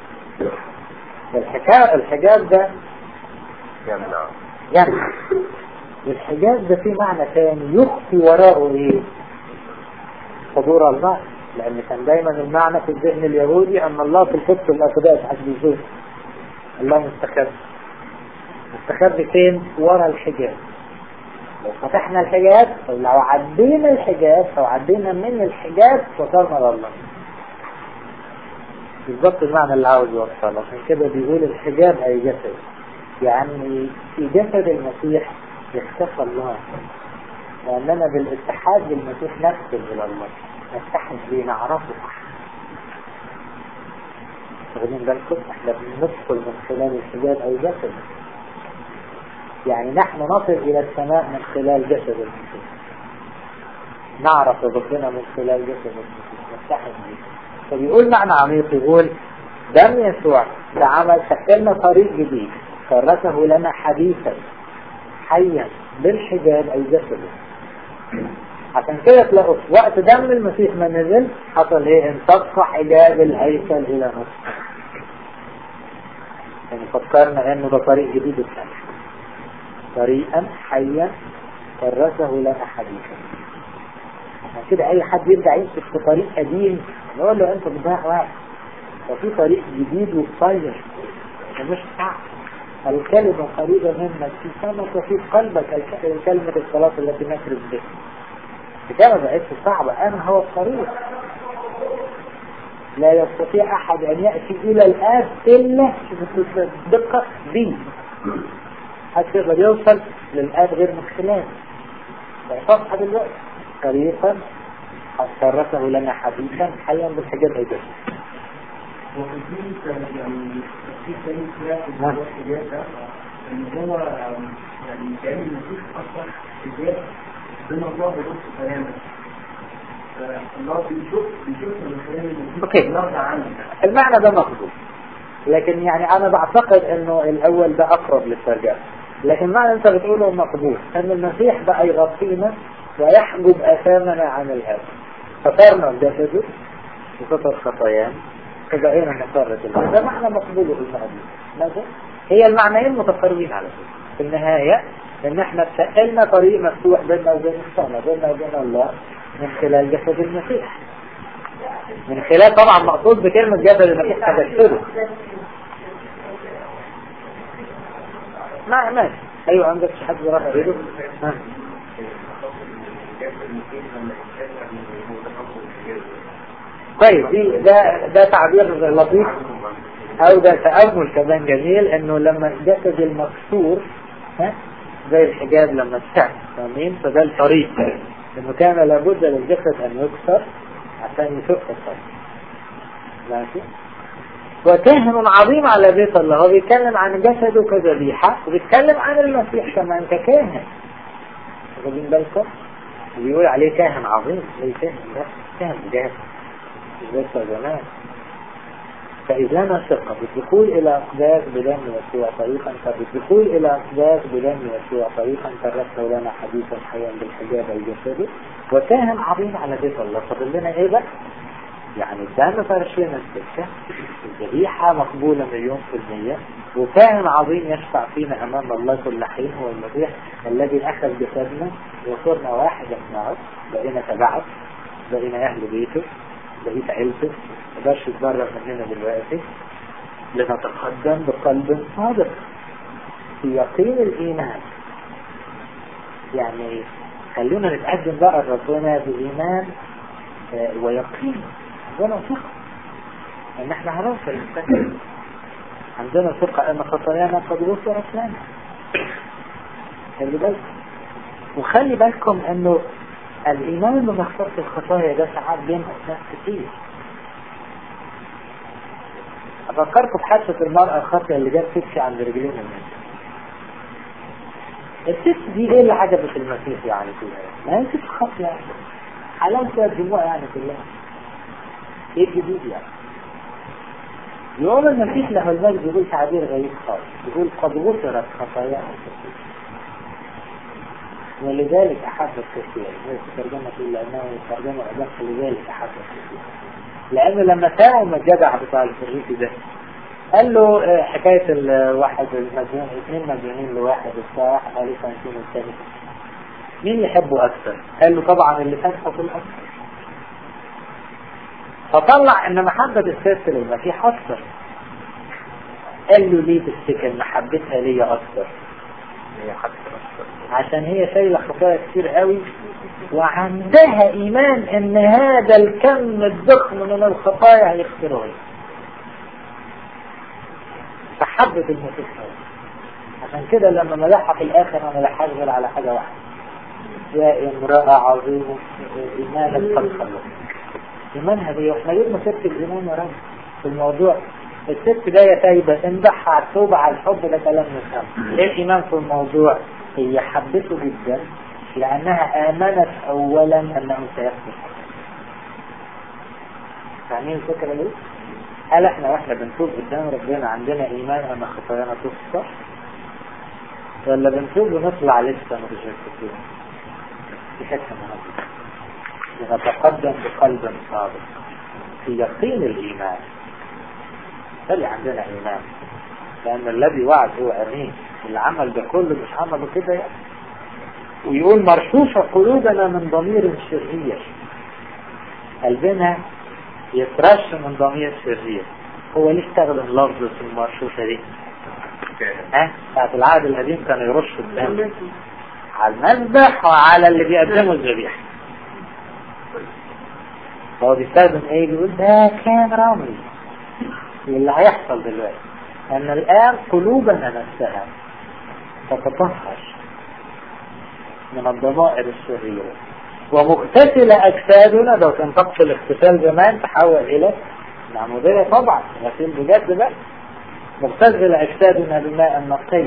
الحجاب الحجاب ده يمنع يمنع. الحجاب ده فيه معنى ثاني يخفي وراءه ايه؟ حضور الله، لأن كان دايما المعنى في الذهن اليهودي أن الله في القدس الأقداس حد يشوف الله مستخبي. مستخبي فين؟ ورا الحجاب. لو فتحنا الحجاب أو لو عدينا الحجاب أو عدينا من الحجاب وصلنا لله. بالضبط المعنى اللي عاوز يوصله. عشان كده بيقول الحجاب أي جسد، يعني في جسد المسيح يختفى الله، لأننا بالاتحاد بالمسيح ندخل إلى الله، نتحد بيه، نعرفه. واخدين بالكم؟ احنا بندخل من خلال الحجاب أي جسد، يعني نحن نصل إلى السماء من خلال جسد المسيح، نعرف ربنا من خلال جسد المسيح، نتحد به. فبيقول معنى عميق، يقول دم يسوع ده عمل شكلنا طريق جديد، كرسه لنا حديثا حيا بالحجاب أي جسده. عشان كده تلاقوا في وقت دم المسيح ما نزل حصل ايه؟ انطفى حجاب الهيكل إلى نصف. يعني فكرنا انه ده طريق جديد الثاني، طريقا حيا كرسه لنا حديثا. عشان كده اي حد يرجع يمسك في طريق قديم نقول له انت بتضيع وقت، وفي طريق جديد وقصير مش صعب. الكلمة قريبة منك في فمك وفي قلبك، الكلمة الصلاة التي نكرز بها. الكلمة بقت صعبة، انا هو الطريق، لا يستطيع احد ان يأتي الى الاب الا بدقة بي، حتى يقدر يوصل للآب غير من خلال فصفحة دلوقتي طريقا كرسه لنا حديثا حيا بالحجاب أيضا. وفي يعني في ثاني كلام في الحجاب ده ان هو يعني كان المسيح اصلا حجاب بين الله ونفسه تماما. الله بيشوف بيشوف من خلال المسيح الله عنه. المعنى ده مقبول، لكن يعني انا بعتقد انه الاول ده اقرب للترجمة، لكن معنى انت بتقوله مقبول ان المسيح بقى يغطينا ويحجب اثامنا عن الهدف، فطرنا بجسده وستر خطايانا فبقينا نقرر المعنى ده معنى مقبول بالمقابل. ماذا؟ هي المعنيين متقاربين على فكرة. في النهاية ان احنا سألنا طريق مفتوح بيننا وبين السماء، بيننا وبين الله، من خلال جسد المسيح. من خلال طبعا مقصود بكلمة جسد المسيح تجسده. ما ماشي. ايوه عندك حد راح يريده؟ ها. طيب دي ده ده تعبير لطيف او ده تأمل كمان جميل، انه لما الجسد المكسور ها زي الحجاب لما اتسع فاهمين، فده الطريق انه كان لابد للجسد ان يكسر عشان يشق الطريق. ماشي. وكاهن عظيم على بيت الله، هو بيتكلم عن جسده كذبيحة وبيتكلم عن المسيح كمان ككاهن. واخدين بالكم؟ وبيقول عليه كاهن عظيم. ليه كاهن؟ ده كاهن جاهز لسه زمان. فإذا لنا ثقة بالدخول إلى أقداس بدم يسوع طريقا، فبالدخول إلى أقداس بدم يسوع طريقا تركت لنا حديثا حيا بالحجاب الجسدي وكاهن عظيم على بيت الله. فضل لنا إيه بقى؟ يعني الدم فرش لنا السكة، الذبيحة مقبولة مليون في المية، وكاهن عظيم يشفع فينا أمام الله كل حين هو المسيح الذي أخذ جسدنا وصرنا واحدا معه، بقينا تبعه، بقينا أهل بيته، بقيت عيلته، مقدرش يتبرر مننا دلوقتي. لنتقدم بقلب صادق في يقين الإيمان. يعني خلونا نتقدم بقى لربنا بإيمان ويقين. عندنا ثقة ان احنا هنوصل للسنة، عندنا ثقة ان خطايانا قد غفرت لنا. خلي بالكم، وخلي بالكم انه الايمان بمغفرة الخطايا ده ساعات بينقص ناس كتير. افكركم بحادثة المرأة الخاطئة اللي جت تكفي عند رجلين الناس. الست دي ايه اللي عجبت المسيح يعني فيها؟ ما هي ست خاطئة يعني حلال فيها الدموع يعني كلها. ايه الجديد يعني؟ يقول المسيح له المجد يقول تعبير غريب خالص، يقول قد غفرت خطاياها ولذلك احب الكثير. هي ترجمة تقول لانه ترجمة ادق لذلك احب الكثير، لانه لما ساهم الجدع بتاع الفريقي ده قال له حكاية الواحد المجنون، اثنين مجنونين لواحد الساعة قال له سنتين الثاني مين يحبه اكثر؟ قال له طبعا اللي تنحى في الاكثر. فطلع ان محبة الست للمسيح اكثر. قال له ليه تفتكر محبتها ليا اكثر؟ عشان هي شايله خطايا كتير قوي وعندها ايمان ان هذا الكم الضخم من الخطايا هيغفره لي. فحبت المسيح. عشان كده لما ملحها في الاخر ما ملحهاش غير على حاجه واحده: يا امرأة عظيمة إيمانك قد خلص. إيمانها دي احنا جبنا ست الإيمان يا رب في الموضوع. الست ده يا تايبة اندحها على التوبة على الحب ده كلام نفهم. ايه الإيمان في الموضوع؟ هي حبته جدا لأنها آمنت أولا أنه سيغفر. فاهمين الفكرة ليه؟ هل احنا واحنا بنتوب قدام ربنا عندنا إيمان أن خطايانا تغفر؟ ولا بنتوب ونطلع لسه متشككين؟ في حتة مهمة. لنتقدم بقلب صادق في يقين الإيمان. فلي عندنا إيمان لأن الذي وعد هو أمين. العمل ده كله مش عمله كده يعني. ويقول مرشوشة قلوبنا من ضمير شرير. قلبنا يترش من ضمير شرير. هو ليه استخدم لفظ في المرشوشة دي؟ ها؟ ساعة العهد القديم كان يرش الدم على المذبح وعلى اللي بيقدموا الذبيحة. فهو بيستخدم ايه؟ بيقول ده كان رمز اللي هيحصل دلوقتي، ان الان قلوبنا نفسها تتطهر من الضمائر الشريرة ومغتسلة اجسادنا. لو كان طقس الاغتسال زمان تحول الى معمودية طبعا غسيل بجد بقى. مغتسلة اجسادنا بماء نقي.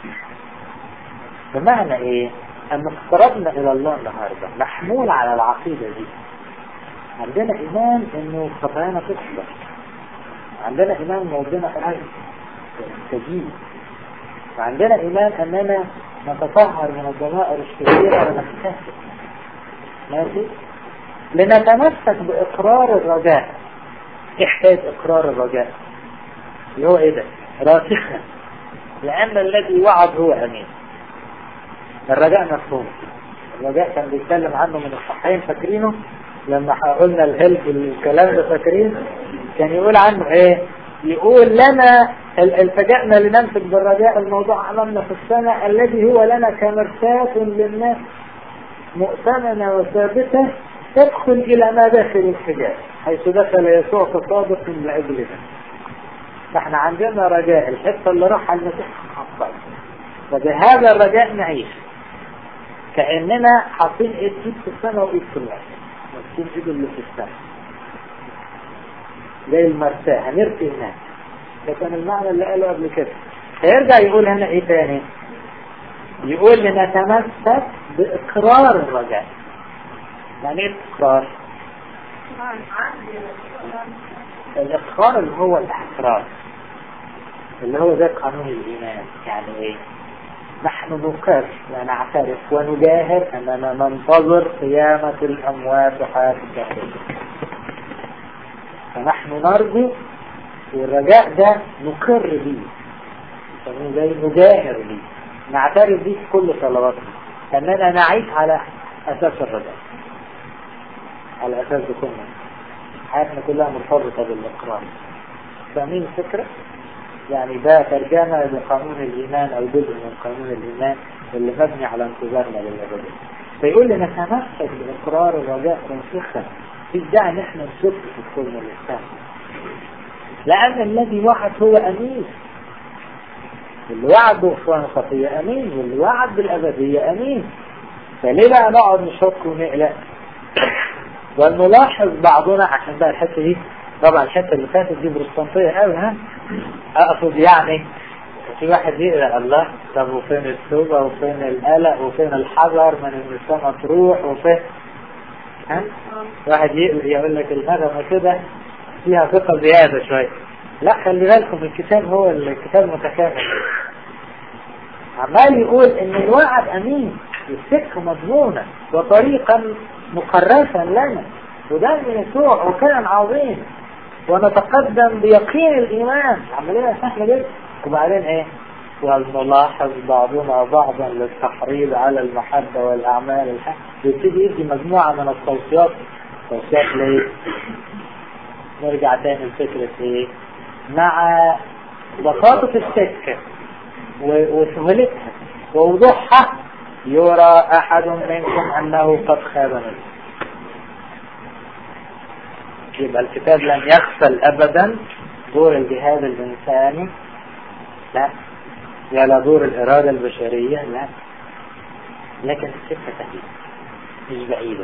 بمعنى ايه؟ ان اقتربنا الى الله النهاردة محمول على العقيدة دي. عندنا ايمان انه خطايانا تغفر، عندنا ايمان ان ربنا قريب تجيب، وعندنا ايمان اننا نتطهر من الضمائر الشريرة ونغتسل. ماشي؟ لنتمسك باقرار الرجاء ايه حكاية اقرار الرجاء اللي هو ايه ده؟ راسخا، لان الذي وعد هو امين. الرجاء مفهوم. الرجاء كان بيتكلم عنه من الصحيحين، فاكرينه لما قلنا الهلب الكلام ده؟ فاكرين كان يقول عنه ايه؟ يقول لنا التجأنا لنمسك بالرجاء الموضوع امامنا في السنة الذي هو لنا كمرساة للناس مؤتمنة وثابتة تدخل الى ما داخل الحجاب حيث دخل يسوع كصادق لأجلنا. فاحنا عندنا رجاء الحته اللي راح على المسيح حصل، وبهذا الرجاء نعيش كأننا حاطين ايد في السماء وايد في الارض، حاطين ايد اللي في السماء زي المرساه هنرسي هناك. ده كان المعنى اللي قاله قبل كده. هيرجع يقول هنا ايه تاني؟ يقول لنتمسك باقرار الرجاء. يعني ايه اقرار؟ الاقرار اللي هو الاحترام، اللي هو ده قانون الايمان. يعني ايه؟ نحن نقر ونعترف ونجاهر اننا ننتظر قيامة الاموات وحياة الدهر، فنحن نرجو، والرجاء ده نقر به، زي نجاهر به، نعترف به في كل صلواتنا، اننا نعيش على اساس الرجاء، على اساس كنا حياتنا كلها مرتبطة بالاقرار. فاهمين الفكرة؟ يعني ده ترجمة لقانون الإيمان أو جزء من قانون الإيمان اللي مبني على انتظارنا للأبدية. فيقول لنا نتمسك بإقرار الرجاء راسخا، في داعي نحن نشك في الكون والإسلام، لأن الذي وعد هو أمين. اللي وعد بغفران الخطية أمين، واللي وعد بالأبدية أمين. فليه بقى نقعد نشك ونقلق ونلاحظ بعضنا؟ عشان بقى الحتة دي طبعا الحتة اللي فاتت دي بروتستانتية قوي. ها اقصد يعني في واحد يقلق الله، طب وفين التوبة وفين القلق وفين الحذر من ان السماء تروح وفين ها واحد يقلق يقول لك النغمة كده فيها ثقة زيادة شوية. لا خلي بالكم الكتاب هو الكتاب متكامل، عمال يقول ان الوعد امين، السكة مضمونة وطريقا مقرسا لنا، وده من يسوع وكان عظيم، ونتقدم بيقين الإيمان. عملية سهلة جدا. وبعدين ايه؟ ونلاحظ بعضنا بعضا للتحريض على المحبة والأعمال الحق. يبتدي يدي مجموعة من التوصيات. توصيات ليه؟ نرجع تاني لفكرة ايه؟ مع بساطة السكة وسهولتها ووضوحها يرى أحد منكم أنه قد خاب منه. يبقى الكتاب لن يغفل أبدا دور الجهاد الإنساني، لا، ولا دور الإرادة البشرية، لا، لكن السكة سهلة مش بعيدة.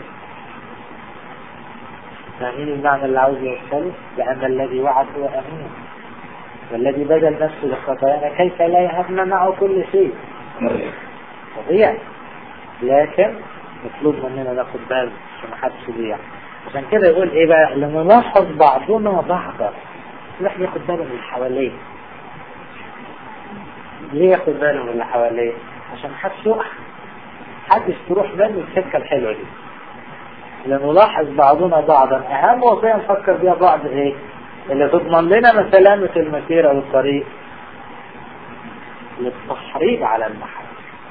فاهمين المعنى اللي عاوز يوصله؟ لأن الذي وعد هو أمين، والذي بذل نفسه لخطايانا كيف لا يهبنا معه كل شيء. طبيعي، لكن مطلوب مننا ناخد بالنا عشان ما حدش يضيع. عشان كده يقول ايه بقى؟ لنلاحظ بعضنا بعضا. الواحد ياخد باله من اللي حواليه. ليه ياخد باله من اللي حواليه؟ عشان محدش يقع، محدش تروح باله السكه الحلوه دي. لنلاحظ بعضنا بعضا. اهم وصيه نفكر بيها بعض ايه؟ اللي تضمن لنا سلامة المسيرة والطريق، للتحريض على المحبة.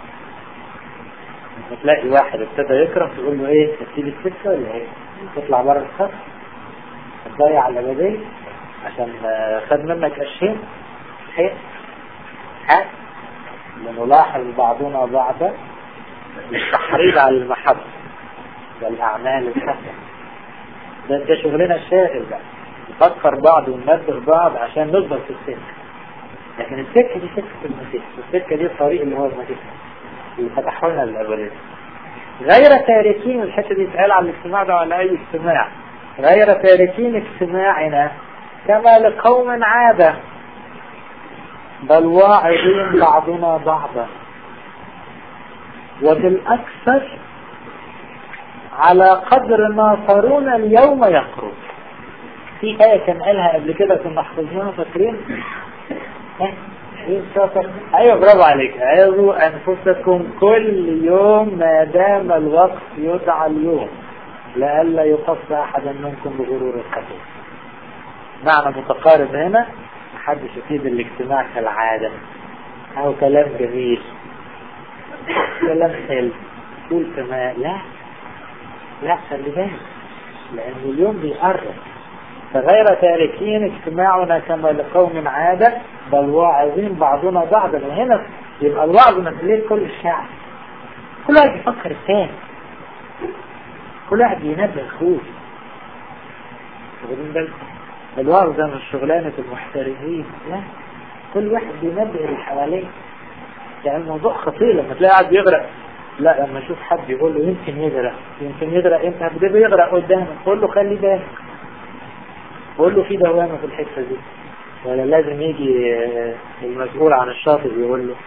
تلاقي واحد ابتدى يكره تقول له ايه؟ تسيب السكة ولا ايه؟ تطلع بره الخط، تضيع الأبدية عشان خد منك أشياء. حيث حق لنلاحظ بعضنا بعضا للتحريض على المحبة والأعمال الحسنة. ده, ده شغلنا الشاغل بقى، نفكر بعض وننبه بعض عشان نفضل في السكة. لكن السكة دي سكة المسيح، السكة دي الطريق اللي هو المسيح اللي فتحوا لنا الأبدية. غير تاركين، الحتة دي تقال على الاجتماع ده ولا أي اجتماع، غير تاركين اجتماعنا كما لقوم عادة، بل واعظين بعضنا بعضا، وبالأكثر على قدر ما صارونا اليوم يقرب. في آية كان قالها قبل كده كنا حفظناها، فاكرين؟ ايوه برافو عليك. عظوا انفسكم كل يوم ما دام الوقت يدعى اليوم، لئلا يقص احدا منكم بغرور الخطيئة. معنى متقارب هنا محدش يفيد الاجتماع كالعادة او كلام جميل كلام حلو قول كما لا لا خلي بالك لان اليوم بيقرب فغير تاركين اجتماعنا كما لقوم عادة بل واعظين بعضنا بعضا. وهنا يبقى الوعظ مسؤولية كل الشعب كل واحد يفكر الثاني كل واحد ينبه اخوه واخدين بالكم الوعظ ده مش شغلانة المحترفين لا كل واحد بينبه اللي حواليه يعني الموضوع خطير لما تلاقي قاعد بيغرق لا لما اشوف حد يقول له يمكن يغرق يمكن يغرق انت ده بيغرق قدامك قول له خلي بالك قول له في دوامة في الحتة دي ولا لازم يجي المسؤول عن الشاطئ يقول له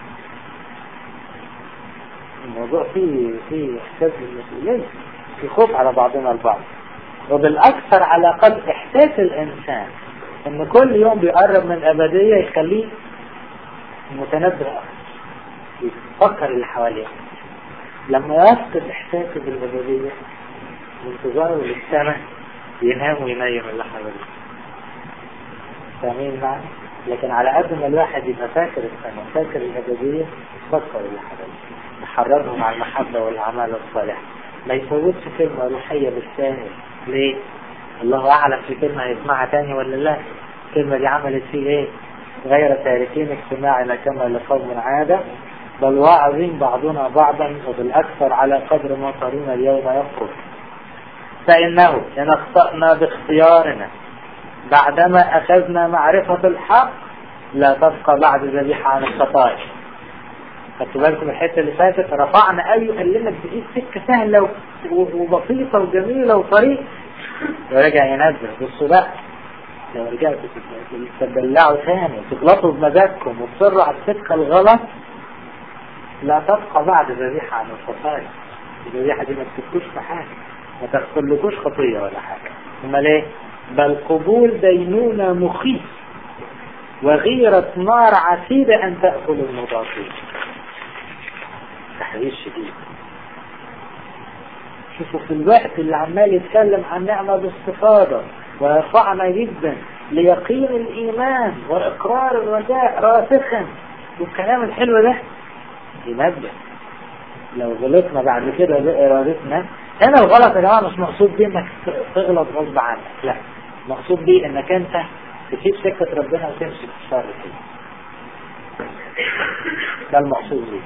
الموضوع فيه فيه احساس بالمسؤولية في خوف على بعضنا البعض وبالأكثر على قد إحساس الإنسان إن كل يوم بيقرب من الأبدية يخليه متنبه أكثر يفكر اللي حواليه لما يفقد إحساسه بالأبدية وانتظاره للسماء ينام وينيم اللي حواليه فاهمين معنا؟ لكن على قد ما الواحد يبقى فاكر السماء فاكر الأبدية يفكر اللي حواليه يحررهم على المحبة والأعمال الصالحة ما يفوتش كلمة روحية بالساهل ليه؟ الله أعلم في كلمة يسمعها تاني ولا لا الكلمة دي عملت فيه ايه غير تاركين اجتماعنا كما لقوم عادة بل واعظين بعضنا بعضا وبالأكثر على قدر ما صارنا اليوم يفرق فإنه إن اخطأنا باختيارنا بعدما أخذنا معرفة الحق لا تبقى بعد ذبيحة عن الخطايا. خدتوا بالكم الحته اللي فاتت رفعنا قوي وقال لنا دي سكه سهله وبسيطه وجميله وطريق ورجع ينزل بصوا بقى لو رجعتوا تدلعوا ثاني تغلطوا بمزاجكم وتصروا على السكه الغلط لا تبقى بعد ذبيحه عن الخطايا. الذبيحه دي ما تكتوش في حاجه ما تغفرلكوش خطيه ولا حاجه امال ايه بل قبول دينونه مخيف وغيرة نار عتيدة أن تأكل المضافين. تحذير شديد. شوفوا في الوقت اللي عمال يتكلم عن نعمة باستفاضة ويرفعنا جدا ليقين الإيمان وإقرار الرجاء راسخا والكلام الحلو ده ينبه لو غلطنا بعد كده بإرادتنا. هنا الغلط يا جماعة مش مقصود بيه انك تغلط غصب عنك لا مقصود بيه انك انت تسيب سكة ربنا وتمشي في الشر فيه ده المقصود بيه.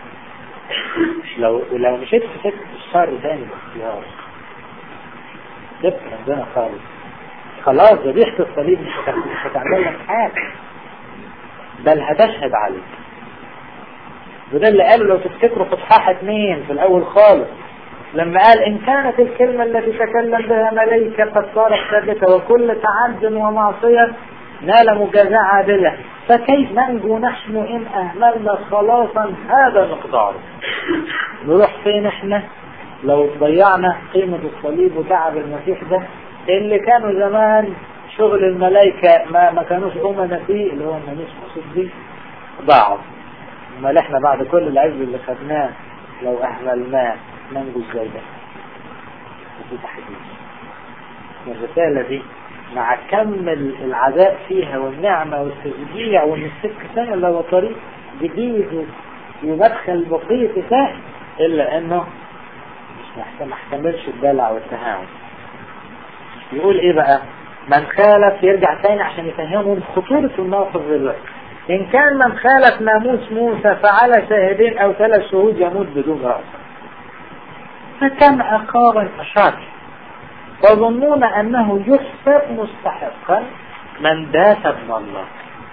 لو لو مشيت في سكة الشر تاني باختيار سبت ربنا خالص خلاص ذبيحة الصليب مش هتعمل لك حاجة بل هتشهد عليك. وده اللي قاله لو تفتكروا في اصحاح اتنين في الاول خالص لما قال إن كانت الكلمة التي تكلم بها ملائكة قد صارت ثابتة وكل تعد ومعصية نال مجازاة عادلة فكيف ننجو نحن إن أهملنا خلاصا هذا مقداره. نروح فين احنا لو ضيعنا قيمة الصليب وتعب المسيح ده اللي كانوا زمان شغل الملائكة ما, ما كانوش أمنا فيه اللي هو ما مش مقصود بيه ضاعوا. امال احنا بعد كل العز اللي خدناه لو أهملناه ننجو ازاي ده؟ وفي تحديد الرسالة دي مع كم العذاب فيها والنعمة والتشجيع وان السكة سهلة وطريق جديد ومدخل بسيط سهل الا انه مش محتملش الدلع والتهاون. يقول ايه بقى من خالف يرجع تاني عشان يفهمهم خطورة الناقض دلوقتي. ان كان من خالف ناموس موسى فعلى شاهدين او ثلاث شهود يموت بدون رأس فكم عقابا أشر تظنون أنه يحسب مستحقا من داس ابن الله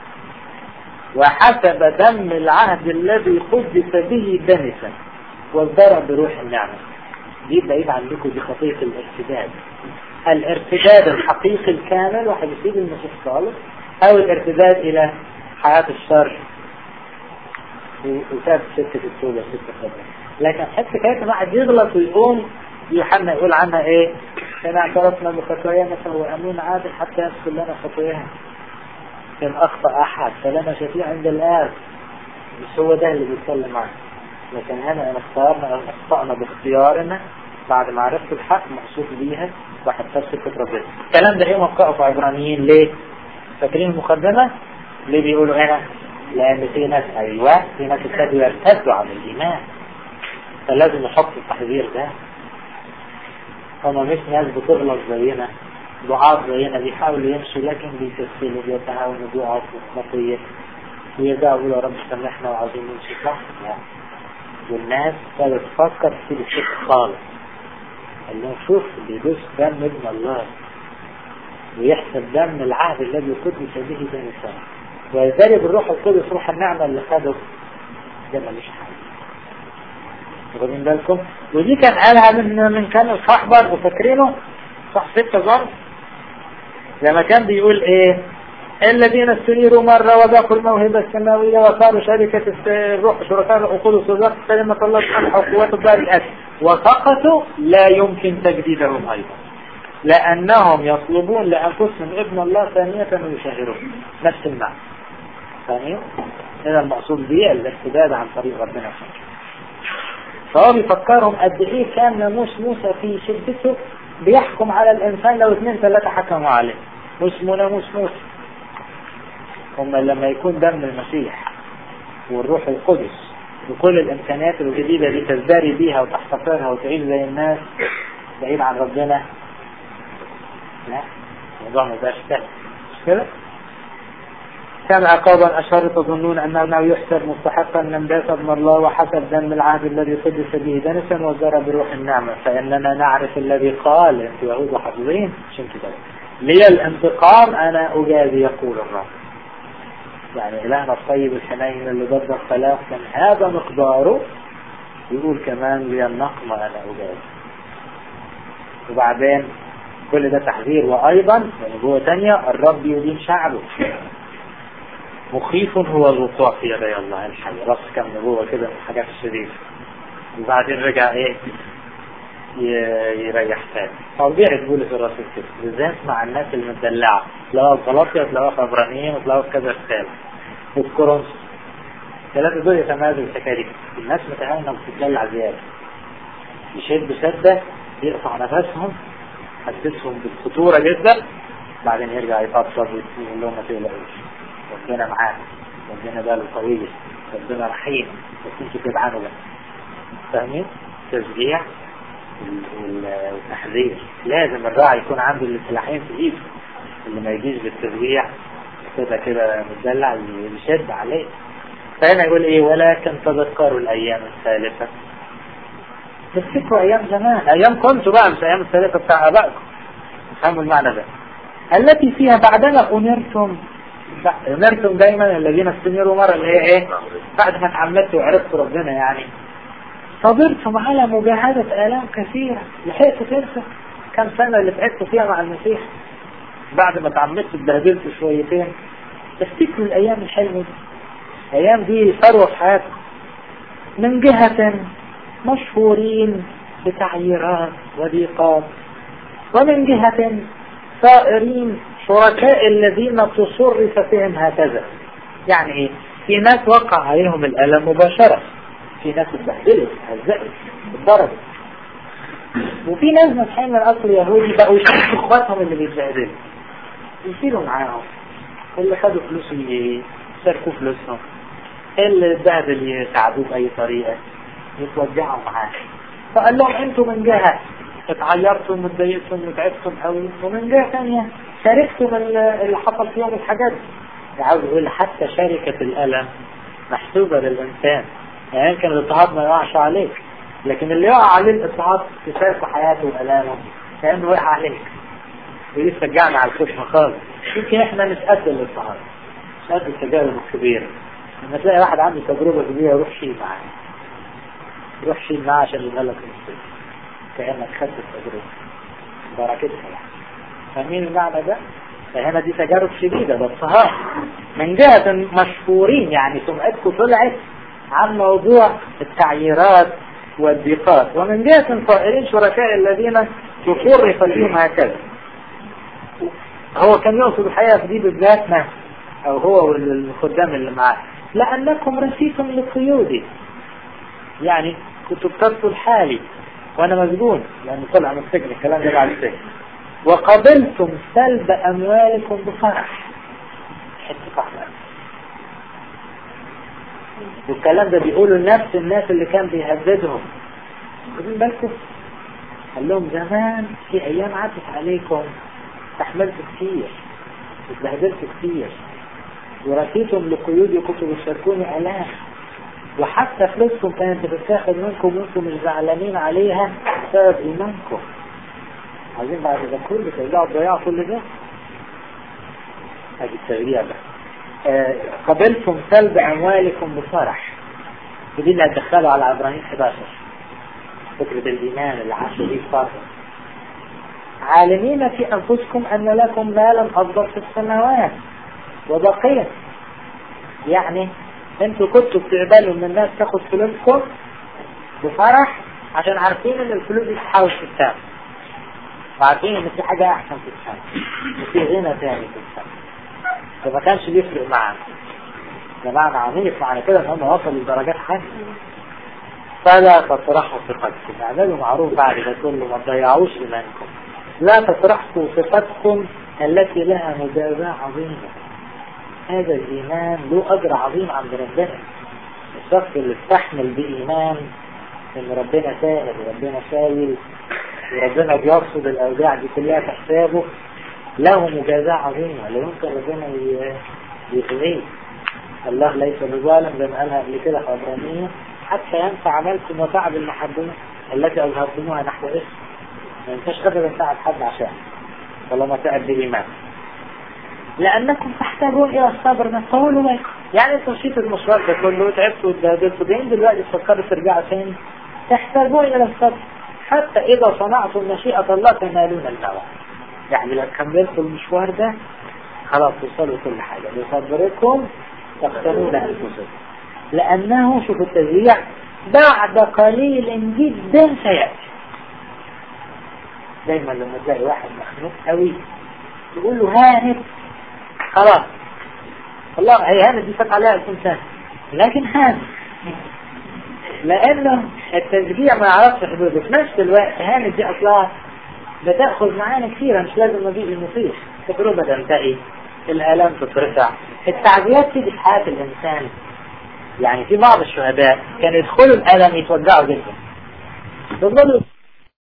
وحسب دم العهد الذي قدس به دنسا وازدرى بروح النعمة. دي بعيد عنكم دي خطية الارتداد. الارتداد الحقيقي الكامل واحد يسيب المسيح خالص أو الارتداد إلى حياة الشر وساب سكة التوبة سكة خبرة. لكن حتى كيف واحد يغلط ويقوم يوحنا يقول عنها ايه كان اعترفنا بخطايانا فهو امين عادل حتى يغفر لنا خطايانا ان اخطا احد فلنا شفيع عند الآب. مش هو ده اللي بيتكلم عنه. لكن هنا ان اختارنا ان اخطأنا باختيارنا بعد ما عرفت الحق مقصود بيها وحتى سكة ربنا. الكلام ده ايه موقعه في عبرانيين ليه؟ فاكرين المقدمة؟ ليه بيقولوا هنا؟ لأن في ناس أيوة في ناس ابتدوا يرتدوا عن الإيمان، فلازم يحط التحذير ده. هما مش ناس بتغلط زينا، ضعاف زينا بيحاولوا يمشوا لكن بيكسلوا بيتهاونوا بيقعوا في خطية ويرجعوا يقولوا يا رب سامحنا وعايزين نمشي صح يعني. والناس ابتدت تفكر تسيب الشرك خالص. قال لهم شوف اللي يدوس دم ابن الله ويحسب دم العهد الذي قدس به بني إسرائيل ويزدرب الروح القدس روح النعمة اللي خده ده ماليش حاجة. واخدين بالكم؟ ودي كان قالها من من كان الصح برضه فاكرينه؟ صح ستة ظرف لما كان بيقول ايه؟ الذين استنيروا مرة وذاقوا الموهبة السماوية وصاروا شركة الروح شركاء القدس وذاقوا كلمة الله سبحانه وقوته بار الأسر وسقطوا لا يمكن تجديدهم أيضا لأنهم يطلبون لأنفسهم ابن الله ثانية ويشاهرون نفس المعنى. ثانية هذا المقصود به الاستبعاد عن طريق ربنا. فهو بيفكرهم قد ايه كان ناموس موسى في شدته بيحكم على الإنسان لو اثنين ثلاثة حكموا عليه واسمه ناموس موسى. هم لما يكون دم المسيح والروح القدس وكل الإمكانيات الجديدة دي تزدري بيها وتحتقرها وتعيش زي الناس بعيد عن ربنا، لا الموضوع ما يبقاش سهل مش كده؟ كان عقابا أشهر تظنون أنه يحسب مستحقا من داس ابن الله وحسب دم العهد الذي قدس به دنسا وزرى بروح النعمة فإننا نعرف الذي قال أنت يهود حافظين عشان كده لي الانتقام أنا أجازي يقول الرب. يعني إلهنا الطيب الحنين اللي ضد الخلاق كان هذا مقداره يقول كمان لي النقم أنا أجازي. وبعدين كل ده تحذير وأيضا نبوة تانية الرب يدين شعبه. مخيف هو الوقوع في يدي الله الحي. رأس كم نبوة كده من حاجات الشريفة. وبعدين رجع ايه يريح تاني. طبيعي تقول في رأس الكتب بالذات مع الناس المدلعة تلاقوا في غلاطيا تلاقوا في عبرانيين وتلاقوا في كذا رسالة وفي كورنثوس ثلاثة دول يتمازوا الحكاية. الناس متهاونة وبتدلع زيادة يشدوا سدة يقطع نفسهم حسسهم بالخطورة جدا بعدين يرجع يفضل ويقول لهم ما تقلقوش ربنا معانا ربنا باله طويل ربنا رحيم بس انتوا تبعانوا بقى. فاهمين؟ تشجيع والتحذير. لازم الراعي يكون عنده السلاحين في ايده اللي ما يجيش بالتشجيع كده كده متدلع يشد عليه. فهنا يقول ايه ولكن تذكروا الايام السالفة. تفتكروا ايام زمان ايام كنتوا بقى مش ايام السالفة بتاع ابائكم. فهموا المعنى ده التي فيها بعدما امرتم امرتم دايما الذين استنيروا مرة اللي هي ايه بعد ما تعمدتوا وعرفتوا ربنا يعني صبرتم على مجاهدة آلام كثيرة. لحقتوا تنسى كم سنة اللي تعبتوا فيها مع المسيح بعد ما تعمدتوا اتبهدلتوا شويتين. تفتكروا الايام الحلوة دي الايام دي ثروة في حياتكم من جهة مشهورين بتعييرات وضيقات ومن جهة صائرين شركاء الذين تصرف فيهم هكذا. يعني ايه في ناس وقع عليهم الألم مباشرة في ناس اتبهدلت هزقت اتضربت وفي ناس مسحين من اصل يهودي بقوا يشوفوا اخواتهم اللي بيتبهدلوا يشيلوا معاهم اللي خدوا فلوس يسرقوا فلوسهم اللي اتبهدل يساعدوه بأي طريقة يتوجعوا معاه. فقال لهم انتوا من جهة اتعيرتم واتضايقتم وتعبتم قوي ومن جهة ثانية شاركتم اللي حصل فيهم الحاجات. عاوز يقول حتى شركة الألم محسوبة للإنسان. يعني يمكن الاضطهاد ما يقعش عليك لكن اللي يقع عليه الاضطهاد كفاية في حياته وألامه كأنه وقع عليك ولسه رجعنا على الخشمة خالص. يمكن احنا مش قد الاضطهاد مش قد التجارب الكبيرة. لما تلاقي واحد عنده تجربة كبيرة روح شيل معاه روح شيل معاه عشان يغلق المسيح كأنك خدت التجربة بركتها يعني. فاهمين المعنى ده؟ فهنا دي تجارب شديدة باضطهاد من جهة مشهورين يعني سمعتكم طلعت عن موضوع التعييرات والضيقات ومن جهة صائرين شركاء الذين تصرف فيهم هكذا. هو كان يقصد الحقيقة دي بالذات او هو والخدام اللي معاه لأنكم رسيتم للقيود يعني كنتوا بترسوا الحالي وانا مسجون لان طلع من السجن، الكلام ده بعد السجن. وقبلتم سلب اموالكم بفرح. حته احمر. والكلام ده بيقولوا نفس الناس اللي كان بيهددهم. خدين بالكم؟ قال لهم زمان في ايام عدت عليكم استحملتوا كتير، اتبهدلتوا كتير، ورثيتم لقيودي كنتوا بتشاركوني آلاف، وحتى فلوسكم كانت بتتاخد منكم وانتم مش زعلانين عليها بسبب ايمانكم. عايزين بعد ده كله ترجعوا تضيعوا كل ده؟ هذه التغيير بقى. آه قبلتم سلب اموالكم بفرح. ودي اللي هتدخلوا على عبرانيين احد عشر، فكرة الايمان اللي عاشوا بيه فرح. عالمين في انفسكم ان لكم مالا افضل في السماوات وبقية. يعني انتوا كنتوا بتقبلوا من الناس تاخد فلوسكم بفرح عشان عارفين ان الفلوس دي تحاوش في السماء، وعارفين ان في حاجة احسن في السماء وفي غنى ثاني في السماء. فما كانش بيفرق معانا. ده معنى عميق، معنى كده ان هم وصلوا لدرجات حسنة. فلا تطرحوا ثقتكم، اعملوا معروف بعد ده كله، ما تضيعوش ايمانكم. لا تطرحوا ثقتكم التي لها مجازاة عظيمة. هذا الإيمان له أجر عظيم عند ربنا. الشخص اللي استحمل بإيمان إن ربنا سائل وربنا شايل وربنا بيرصد الأوجاع دي كلها في حسابه، له مجازاة عظيمة لا يمكن ربنا يغنيه. الله ليس بظالم زي ما قالها قبل كده في عبرانيين، حتى ينفع عملكم وتعب المحبة التي أظهرتموها نحو اسم. ما ينفعش أبدا تعب حد عشان طالما تعب بإيمان. لأنكم تحتاجون إلى الصبر من طول ويقف. يعني انتوا مشيتوا المشوار ده كله وتعبتوا وتبهدلتوا، جايين دلوقتي تفكروا ترجعوا تاني. تحتاجون إلى الصبر حتى إذا صنعتم مشيئة الله تنالون الموعد. يعني لو كملتوا المشوار ده خلاص توصلوا كل حاجة. بصبركم تقتلون أنفسكم لأنه، شوفوا التشجيع، بعد قليل جدا سيأتي. دايما لما تلاقي واحد مخنوق قوي تقول له هانت، خلاص والله هي هانت دي فات عليها ألفين سنة، لكن هانت لأنه التشجيع ما يعرفش حدوده. في نفس الوقت هانت دي أصلها بتأخذ معانا كثيرا، مش لازم نبيع المصير. تجربة تنتهي، الآلام تترفع، التعزيات تيجي في حياة الإنسان. يعني في بعض الشهداء كانوا يدخلوا الألم يتوجعوا جدا،